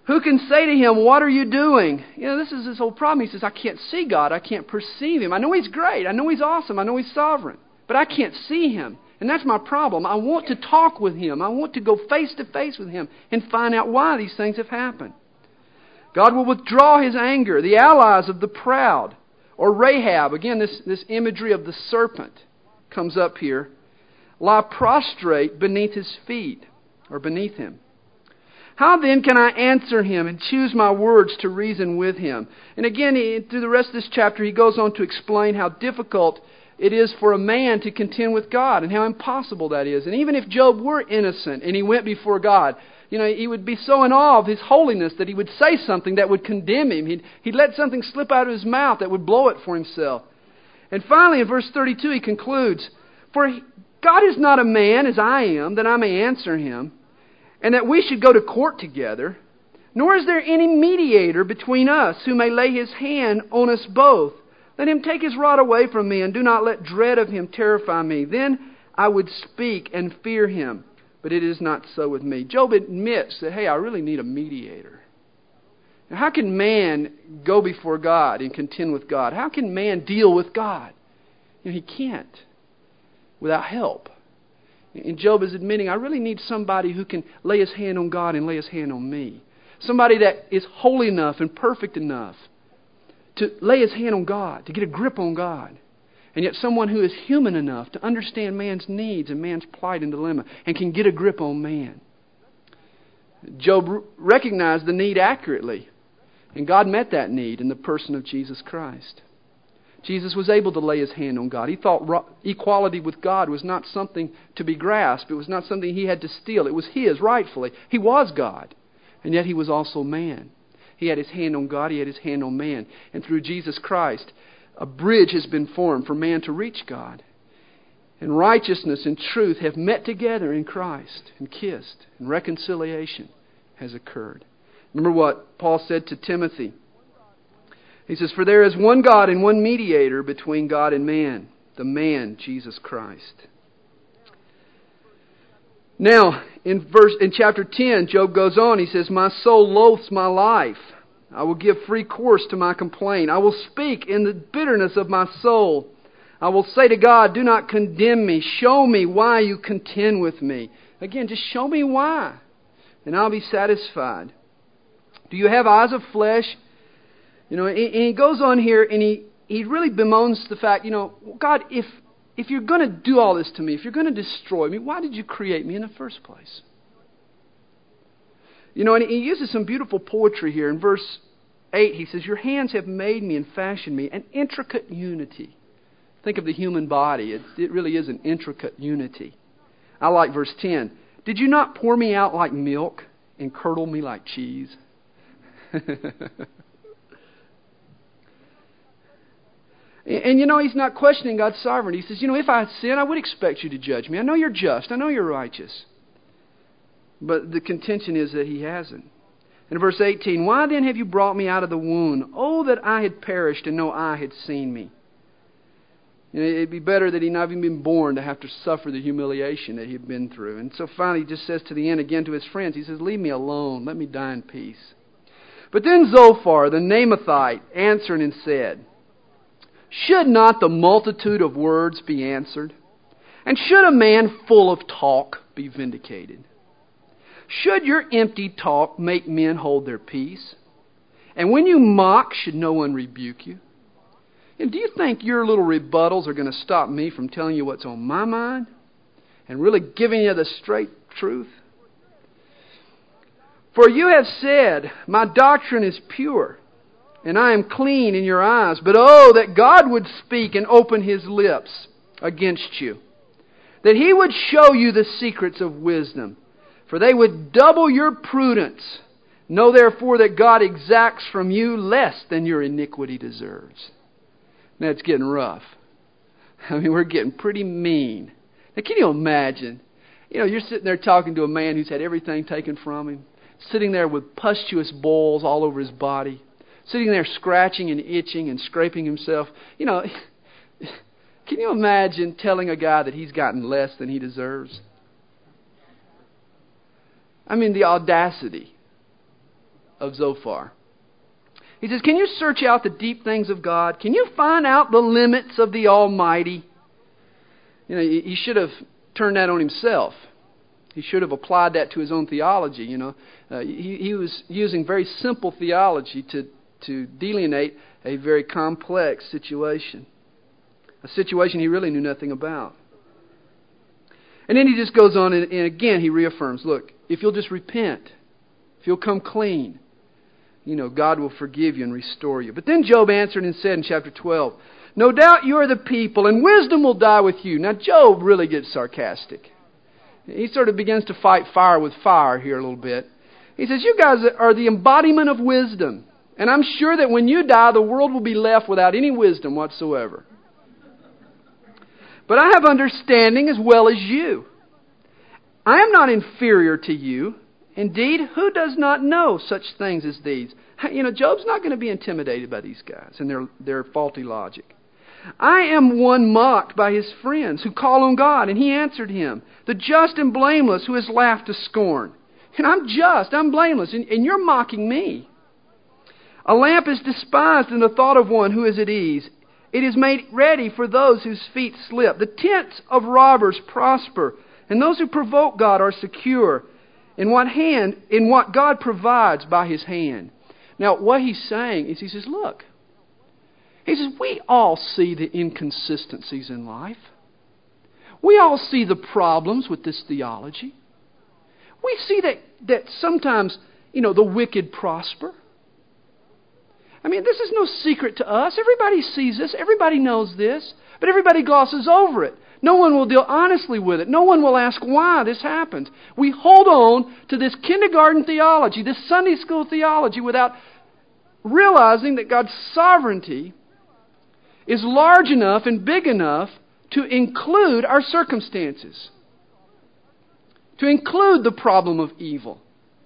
S1: Who can say to him, what are you doing? You know, this is his whole problem. He says, I can't see God. I can't perceive Him. I know He's great. I know He's awesome. I know He's sovereign. But I can't see Him. And that's my problem. I want to talk with Him. I want to go face to face with Him and find out why these things have happened. God will withdraw His anger. The allies of the proud. Or Rahab, again, this, this imagery of the serpent comes up here. Lie prostrate beneath His feet, or beneath Him. How then can I answer him and choose my words to reason with him? And again, he, through the rest of this chapter, he goes on to explain how difficult it is for a man to contend with God and how impossible that is. And even if Job were innocent and he went before God, you know, he would be so in awe of His holiness that he would say something that would condemn him. He'd, he'd let something slip out of his mouth that would blow it for himself. And finally, in verse thirty-two, he concludes, For God is not a man as I am, that I may answer him, and that we should go to court together, nor is there any mediator between us who may lay his hand on us both. Let him take his rod away from me, and do not let dread of him terrify me. Then I would speak and fear him, but it is not so with me. Job admits that, hey, I really need a mediator. Now, how can man go before God and contend with God? How can man deal with God? You know, he can't without help. And Job is admitting, I really need somebody who can lay his hand on God and lay his hand on me. Somebody that is holy enough and perfect enough to lay his hand on God, to get a grip on God. And yet someone who is human enough to understand man's needs and man's plight and dilemma and can get a grip on man. Job recognized the need accurately. And God met that need in the person of Jesus Christ. Jesus was able to lay His hand on God. He thought equality with God was not something to be grasped. It was not something He had to steal. It was His rightfully. He was God. And yet He was also man. He had His hand on God. He had His hand on man. And through Jesus Christ, a bridge has been formed for man to reach God. And righteousness and truth have met together in Christ and kissed. And reconciliation has occurred. Remember what Paul said to Timothy. He says, For there is one God and one mediator between God and man, the man, Jesus Christ. Now, in verse in chapter ten, Job goes on. He says, My soul loathes my life. I will give free course to my complaint. I will speak in the bitterness of my soul. I will say to God, Do not condemn me. Show me why you contend with me. Again, just show me why, and I'll be satisfied. Do you have eyes of flesh? You know, and he goes on here and he, he really bemoans the fact, you know, God, if if you're going to do all this to me, if you're going to destroy me, why did you create me in the first place? You know, and he uses some beautiful poetry here. In verse eight, he says, Your hands have made me and fashioned me, an intricate unity. Think of the human body. It, it really is an intricate unity. I like verse ten. Did you not pour me out like milk and curdle me like cheese? And, you know, he's not questioning God's sovereignty. He says, you know, if I had sinned, I would expect you to judge me. I know you're just. I know you're righteous. But the contention is that he hasn't. In verse eighteen, Why then have you brought me out of the womb? Oh, that I had perished and no eye had seen me. You know, it'd be better that he not even been born to have to suffer the humiliation that he had been through. And so finally he just says to the end again to his friends, he says, Leave me alone. Let me die in peace. But then Zophar, the Naamathite, answered and said, Should not the multitude of words be answered? And should a man full of talk be vindicated? Should your empty talk make men hold their peace? And when you mock, should no one rebuke you? And do you think your little rebuttals are going to stop me from telling you what's on my mind? And really giving you the straight truth? For you have said, My doctrine is pure, and I am clean in your eyes. But oh, that God would speak and open His lips against you, that He would show you the secrets of wisdom, for they would double your prudence. Know therefore that God exacts from you less than your iniquity deserves. Now it's getting rough. I mean, we're getting pretty mean. Now can you imagine? You know, you're sitting there talking to a man who's had everything taken from him, sitting there with pustulous boils all over his body, sitting there scratching and itching and scraping himself. You know, can you imagine telling a guy that he's gotten less than he deserves? I mean, the audacity of Zophar. He says, can you search out the deep things of God? Can you find out the limits of the Almighty? You know, he should have turned that on himself. He should have applied that to his own theology. You know, uh, he, he was using very simple theology to, to delineate a very complex situation, a situation he really knew nothing about. And then he just goes on and, and again he reaffirms, look, if you'll just repent, if you'll come clean, you know, God will forgive you and restore you. But then Job answered and said in chapter twelve, no doubt you are the people, and wisdom will die with you. Now Job really gets sarcastic. He sort of begins to fight fire with fire here a little bit. He says, you guys are the embodiment of wisdom. And I'm sure that when you die, the world will be left without any wisdom whatsoever. But I have understanding as well as you. I am not inferior to you. Indeed, who does not know such things as these? You know, Job's not going to be intimidated by these guys and their, their faulty logic. I am one mocked by his friends who call on God, and he answered him. The just and blameless who has laughed to scorn. And I'm just, I'm blameless, and, and you're mocking me. A lamp is despised in the thought of one who is at ease. It is made ready for those whose feet slip. The tents of robbers prosper, and those who provoke God are secure. In what hand, in what God provides by His hand. Now, what he's saying is, he says, look, he says, we all see the inconsistencies in life. We all see the problems with this theology. We see that, that sometimes, you know, the wicked prosper. I mean, this is no secret to us. Everybody sees this. Everybody knows this. But everybody glosses over it. No one will deal honestly with it. No one will ask why this happened. We hold on to this kindergarten theology, this Sunday school theology, without realizing that God's sovereignty is large enough and big enough to include our circumstances, to include the problem of evil.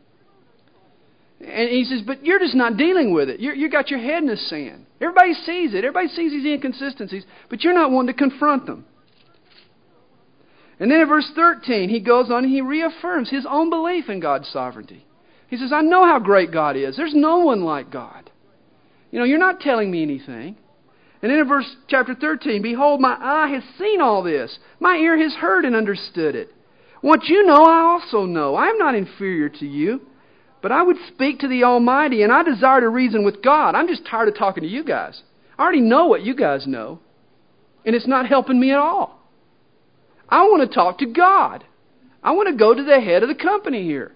S1: And he says, but you're just not dealing with it. You're, you got your head in the sand. Everybody sees it. Everybody sees these inconsistencies, but you're not wanting to confront them. And then in verse thirteen, he goes on and he reaffirms his own belief in God's sovereignty. He says, I know how great God is. There's no one like God. You know, you're not telling me anything. And then in verse chapter thirteen, behold, my eye has seen all this. My ear has heard and understood it. What you know, I also know. I am not inferior to you. But I would speak to the Almighty, and I desire to reason with God. I'm just tired of talking to you guys. I already know what you guys know. And it's not helping me at all. I want to talk to God. I want to go to the head of the company here.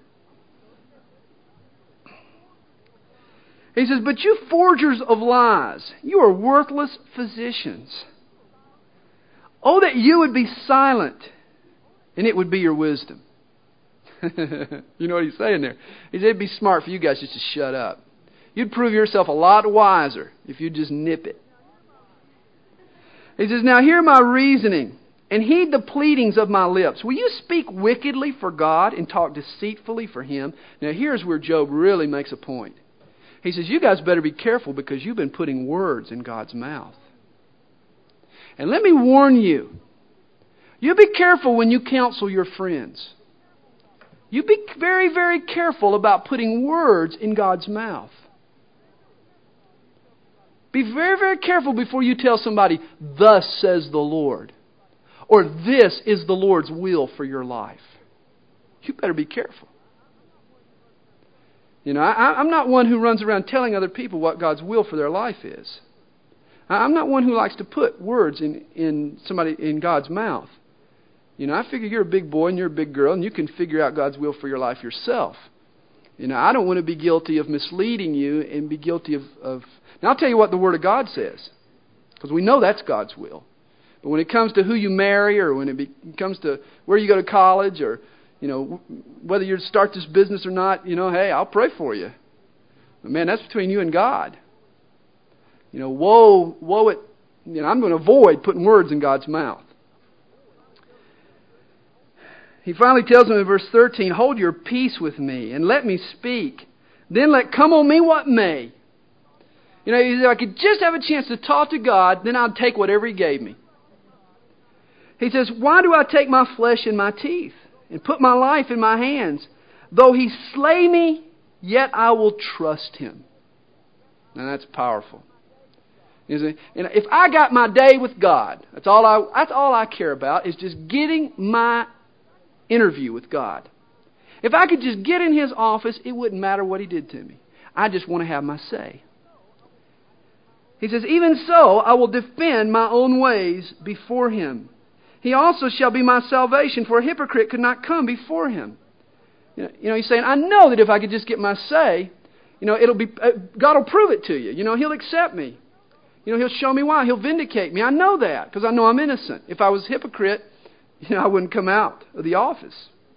S1: He says, but you forgers of lies, you are worthless physicians. Oh, that you would be silent, and it would be your wisdom. You know what he's saying there? He said it'd be smart for you guys just to shut up. You'd prove yourself a lot wiser if you'd just nip it. He says, now hear my reasoning, and heed the pleadings of my lips. Will you speak wickedly for God and talk deceitfully for Him? Now here's where Job really makes a point. He says, you guys better be careful because you've been putting words in God's mouth. And let me warn you, you be careful when you counsel your friends. You be very, very careful about putting words in God's mouth. Be very, very careful before you tell somebody, thus says the Lord. Or this is the Lord's will for your life. You better be careful. You know, I, I'm not one who runs around telling other people what God's will for their life is. I'm not one who likes to put words in, in somebody in God's mouth. You know, I figure you're a big boy and you're a big girl and you can figure out God's will for your life yourself. You know, I don't want to be guilty of misleading you and be guilty of... of now, I'll tell you what the Word of God says, because we know that's God's will. But when it comes to who you marry, or when it be, comes to where you go to college, or, you know, whether you start this business or not, you know, hey, I'll pray for you. But man, that's between you and God. You know, woe, woe it, you know, I'm going to avoid putting words in God's mouth. He finally tells him in verse thirteen, hold your peace with me and let me speak. Then let come on me what may. You know, if I could just have a chance to talk to God, then I'd take whatever He gave me. He says, why do I take my flesh in my teeth and put my life in my hands? Though He slay me, yet I will trust Him. Now that's powerful. You see? And if I got my day with God, that's all I that's all I care about, is just getting my interview with God. If I could just get in His office, it wouldn't matter what He did to me. I just want to have my say. He says, even so, I will defend my own ways before Him. He also shall be my salvation, for a hypocrite could not come before Him. You know, you know, he's saying, I know that if I could just get my say, you know, it'll be uh, God will prove it to you. You know, He'll accept me. You know, He'll show me why. He'll vindicate me. I know that because I know I'm innocent. If I was a hypocrite, you know, I wouldn't come out of the office.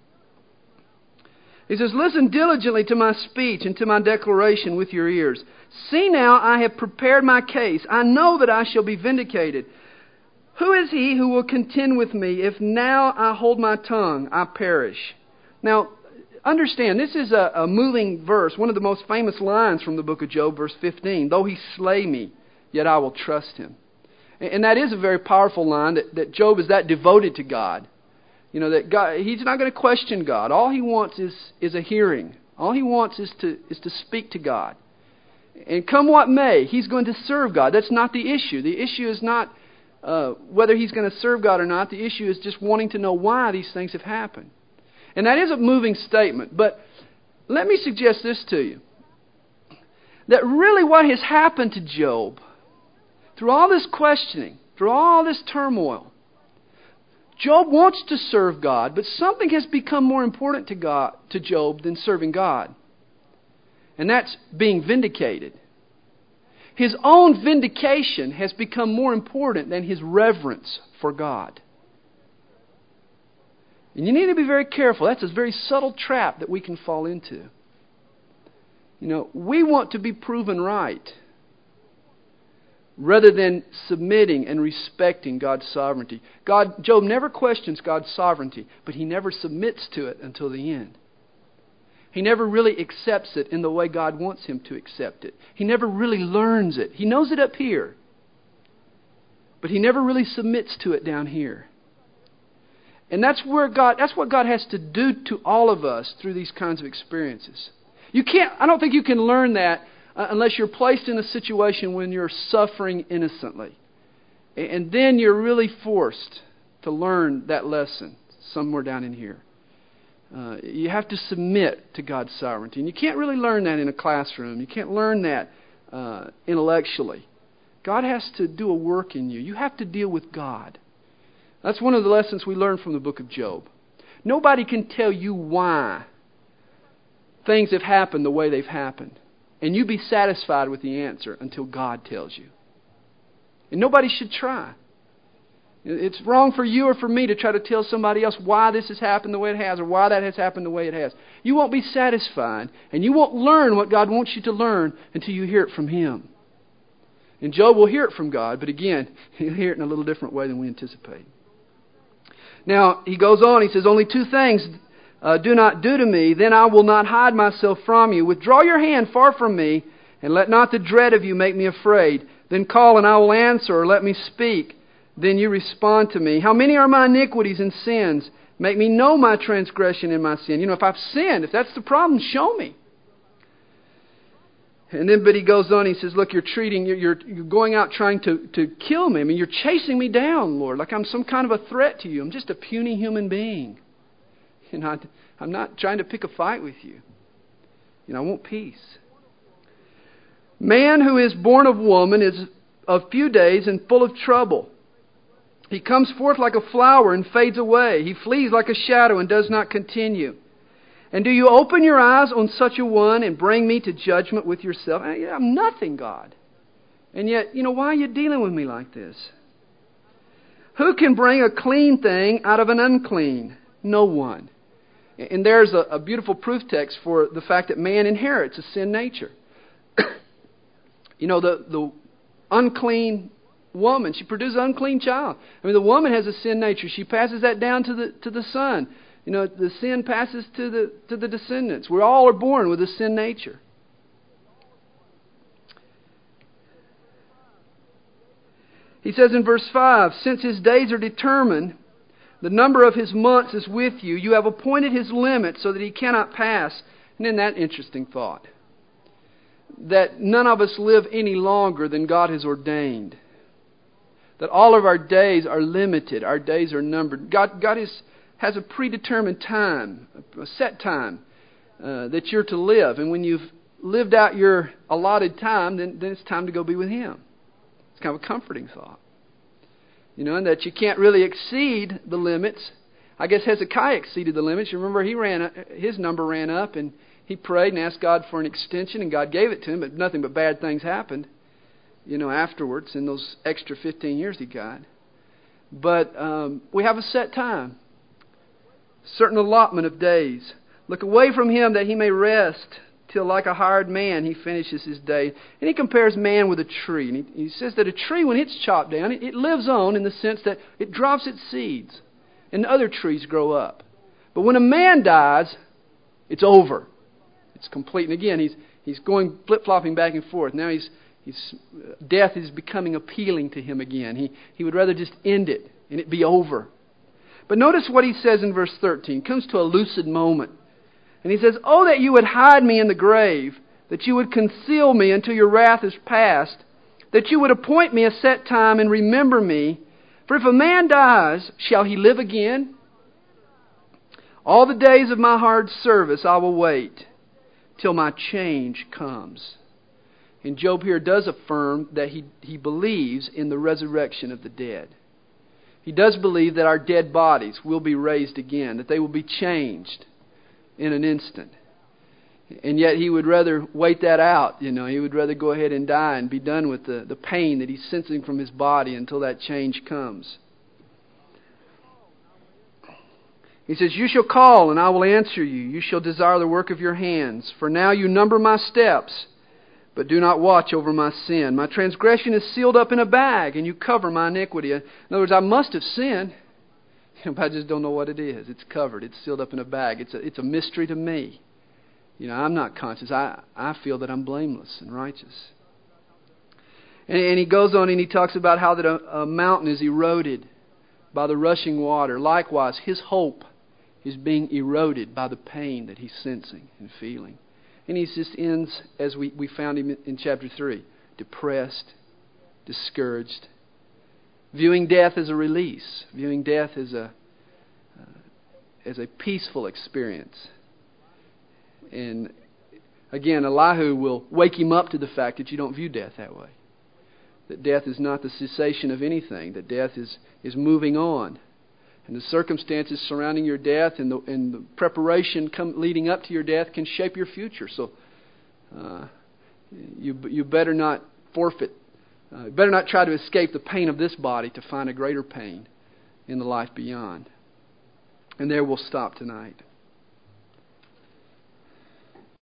S1: He says, listen diligently to my speech and to my declaration with your ears. See now, I have prepared my case. I know that I shall be vindicated. Who is he who will contend with me? If now I hold my tongue, I perish. Now, understand, this is a, a moving verse, one of the most famous lines from the book of Job, verse fifteen. Though he slay me, yet I will trust him. And, and that is a very powerful line, that, that Job is that devoted to God. You know, that God, he's not going to question God. All he wants is, is a hearing. All he wants is to, is to speak to God. And come what may, he's going to serve God. That's not the issue. The issue is not uh, whether he's going to serve God or not. The issue is just wanting to know why these things have happened. And that is a moving statement. But let me suggest this to you. That really what has happened to Job, through all this questioning, through all this turmoil, Job wants to serve God, but something has become more important to God, to Job than serving God. And that's being vindicated. His own vindication has become more important than his reverence for God. And you need to be very careful. That's a very subtle trap that we can fall into. You know, we want to be proven right, rather than submitting and respecting God's sovereignty. God, Job never questions God's sovereignty, but he never submits to it until the end. He never really accepts it in the way God wants him to accept it. He never really learns it. He knows it up here, but he never really submits to it down here. And that's where God, that's what God has to do to all of us through these kinds of experiences. You can't, I don't think you can learn that Uh, unless you're placed in a situation when you're suffering innocently. And then you're really forced to learn that lesson somewhere down in here. Uh, you have to submit to God's sovereignty. And you can't really learn that in a classroom. You can't learn that uh, intellectually. God has to do a work in you. You have to deal with God. That's one of the lessons we learn from the book of Job. Nobody can tell you why things have happened the way they've happened. And you be satisfied with the answer until God tells you. And nobody should try. It's wrong for you or for me to try to tell somebody else why this has happened the way it has or why that has happened the way it has. You won't be satisfied and you won't learn what God wants you to learn until you hear it from Him. And Job will hear it from God, but again, he'll hear it in a little different way than we anticipate. Now, he goes on, he says, only two things Uh, do not do to me, then I will not hide myself from you. Withdraw your hand far from me, and let not the dread of you make me afraid. Then call, and I will answer, or let me speak. Then you respond to me. How many are my iniquities and sins? Make me know my transgression and my sin. You know, if I've sinned, if that's the problem, show me. And then, but he goes on, he says, look, you're treating, you're, you're, you're going out trying to, to kill me. I mean, you're chasing me down, Lord, like I'm some kind of a threat to you. I'm just a puny human being. You know, I'm not trying to pick a fight with you. You know, I want peace. Man who is born of woman is of few days and full of trouble. He comes forth like a flower and fades away. He flees like a shadow and does not continue. And do you open your eyes on such a one and bring me to judgment with yourself? I'm nothing, God. And yet, you know, why are you dealing with me like this? Who can bring a clean thing out of an unclean? No one. And there's a, a beautiful proof text for the fact that man inherits a sin nature. You know, the, the unclean woman, she produces an unclean child. I mean, the woman has a sin nature. She passes that down to the to the son. You know, the sin passes to the to the descendants. We all are born with a sin nature. He says in verse five, since his days are determined, the number of his months is with you. You have appointed his limit so that he cannot pass. And isn't that interesting thought? That none of us live any longer than God has ordained. That all of our days are limited. Our days are numbered. God, God is, has a predetermined time, a set time uh, that you're to live. And when you've lived out your allotted time, then, then it's time to go be with Him. It's kind of a comforting thought. You know, and that you can't really exceed the limits. I guess Hezekiah exceeded the limits. You remember he ran, his number ran up, and he prayed and asked God for an extension, and God gave it to him, but nothing but bad things happened, you know, afterwards in those extra fifteen years he got. But um, we have a set time, certain allotment of days. Look away from him that he may rest, till like a hired man he finishes his day. And he compares man with a tree. And he, he says that a tree, when it's chopped down, it, it lives on in the sense that it drops its seeds, and other trees grow up. But when a man dies, it's over. It's complete. And again, he's he's going flip-flopping back and forth. Now he's he's death is becoming appealing to him again. He he would rather just end it and it be over. But notice what he says in verse thirteen. It comes to a lucid moment. And he says, "Oh, that you would hide me in the grave, that you would conceal me until your wrath is past, that you would appoint me a set time and remember me. For if a man dies, shall he live again? All the days of my hard service I will wait, till my change comes." And Job here does affirm that he, he believes in the resurrection of the dead. He does believe that our dead bodies will be raised again, that they will be changed in an instant. And yet he would rather wait that out. You know, he would rather go ahead and die and be done with the, the pain that he's sensing from his body until that change comes. He says, "You shall call, and I will answer you. You shall desire the work of your hands. For now you number my steps, but do not watch over my sin. My transgression is sealed up in a bag, and you cover my iniquity." In other words, I must have sinned, but I just don't know what it is. It's covered. It's sealed up in a bag. It's a, it's a mystery to me. You know, I'm not conscious. I, I feel that I'm blameless and righteous. And, and he goes on and he talks about how that a, a mountain is eroded by the rushing water. Likewise, his hope is being eroded by the pain that he's sensing and feeling. And he just ends as we, we found him in chapter three. Depressed, discouraged, viewing death as a release, viewing death as a uh, as a peaceful experience. And again, Elihu will wake him up to the fact that you don't view death that way. That death is not the cessation of anything. That death is, is moving on. And the circumstances surrounding your death and the, and the preparation come, leading up to your death can shape your future. So uh, you you better not forfeit. Uh, better not try to escape the pain of this body to find a greater pain in the life beyond. And there we'll stop tonight.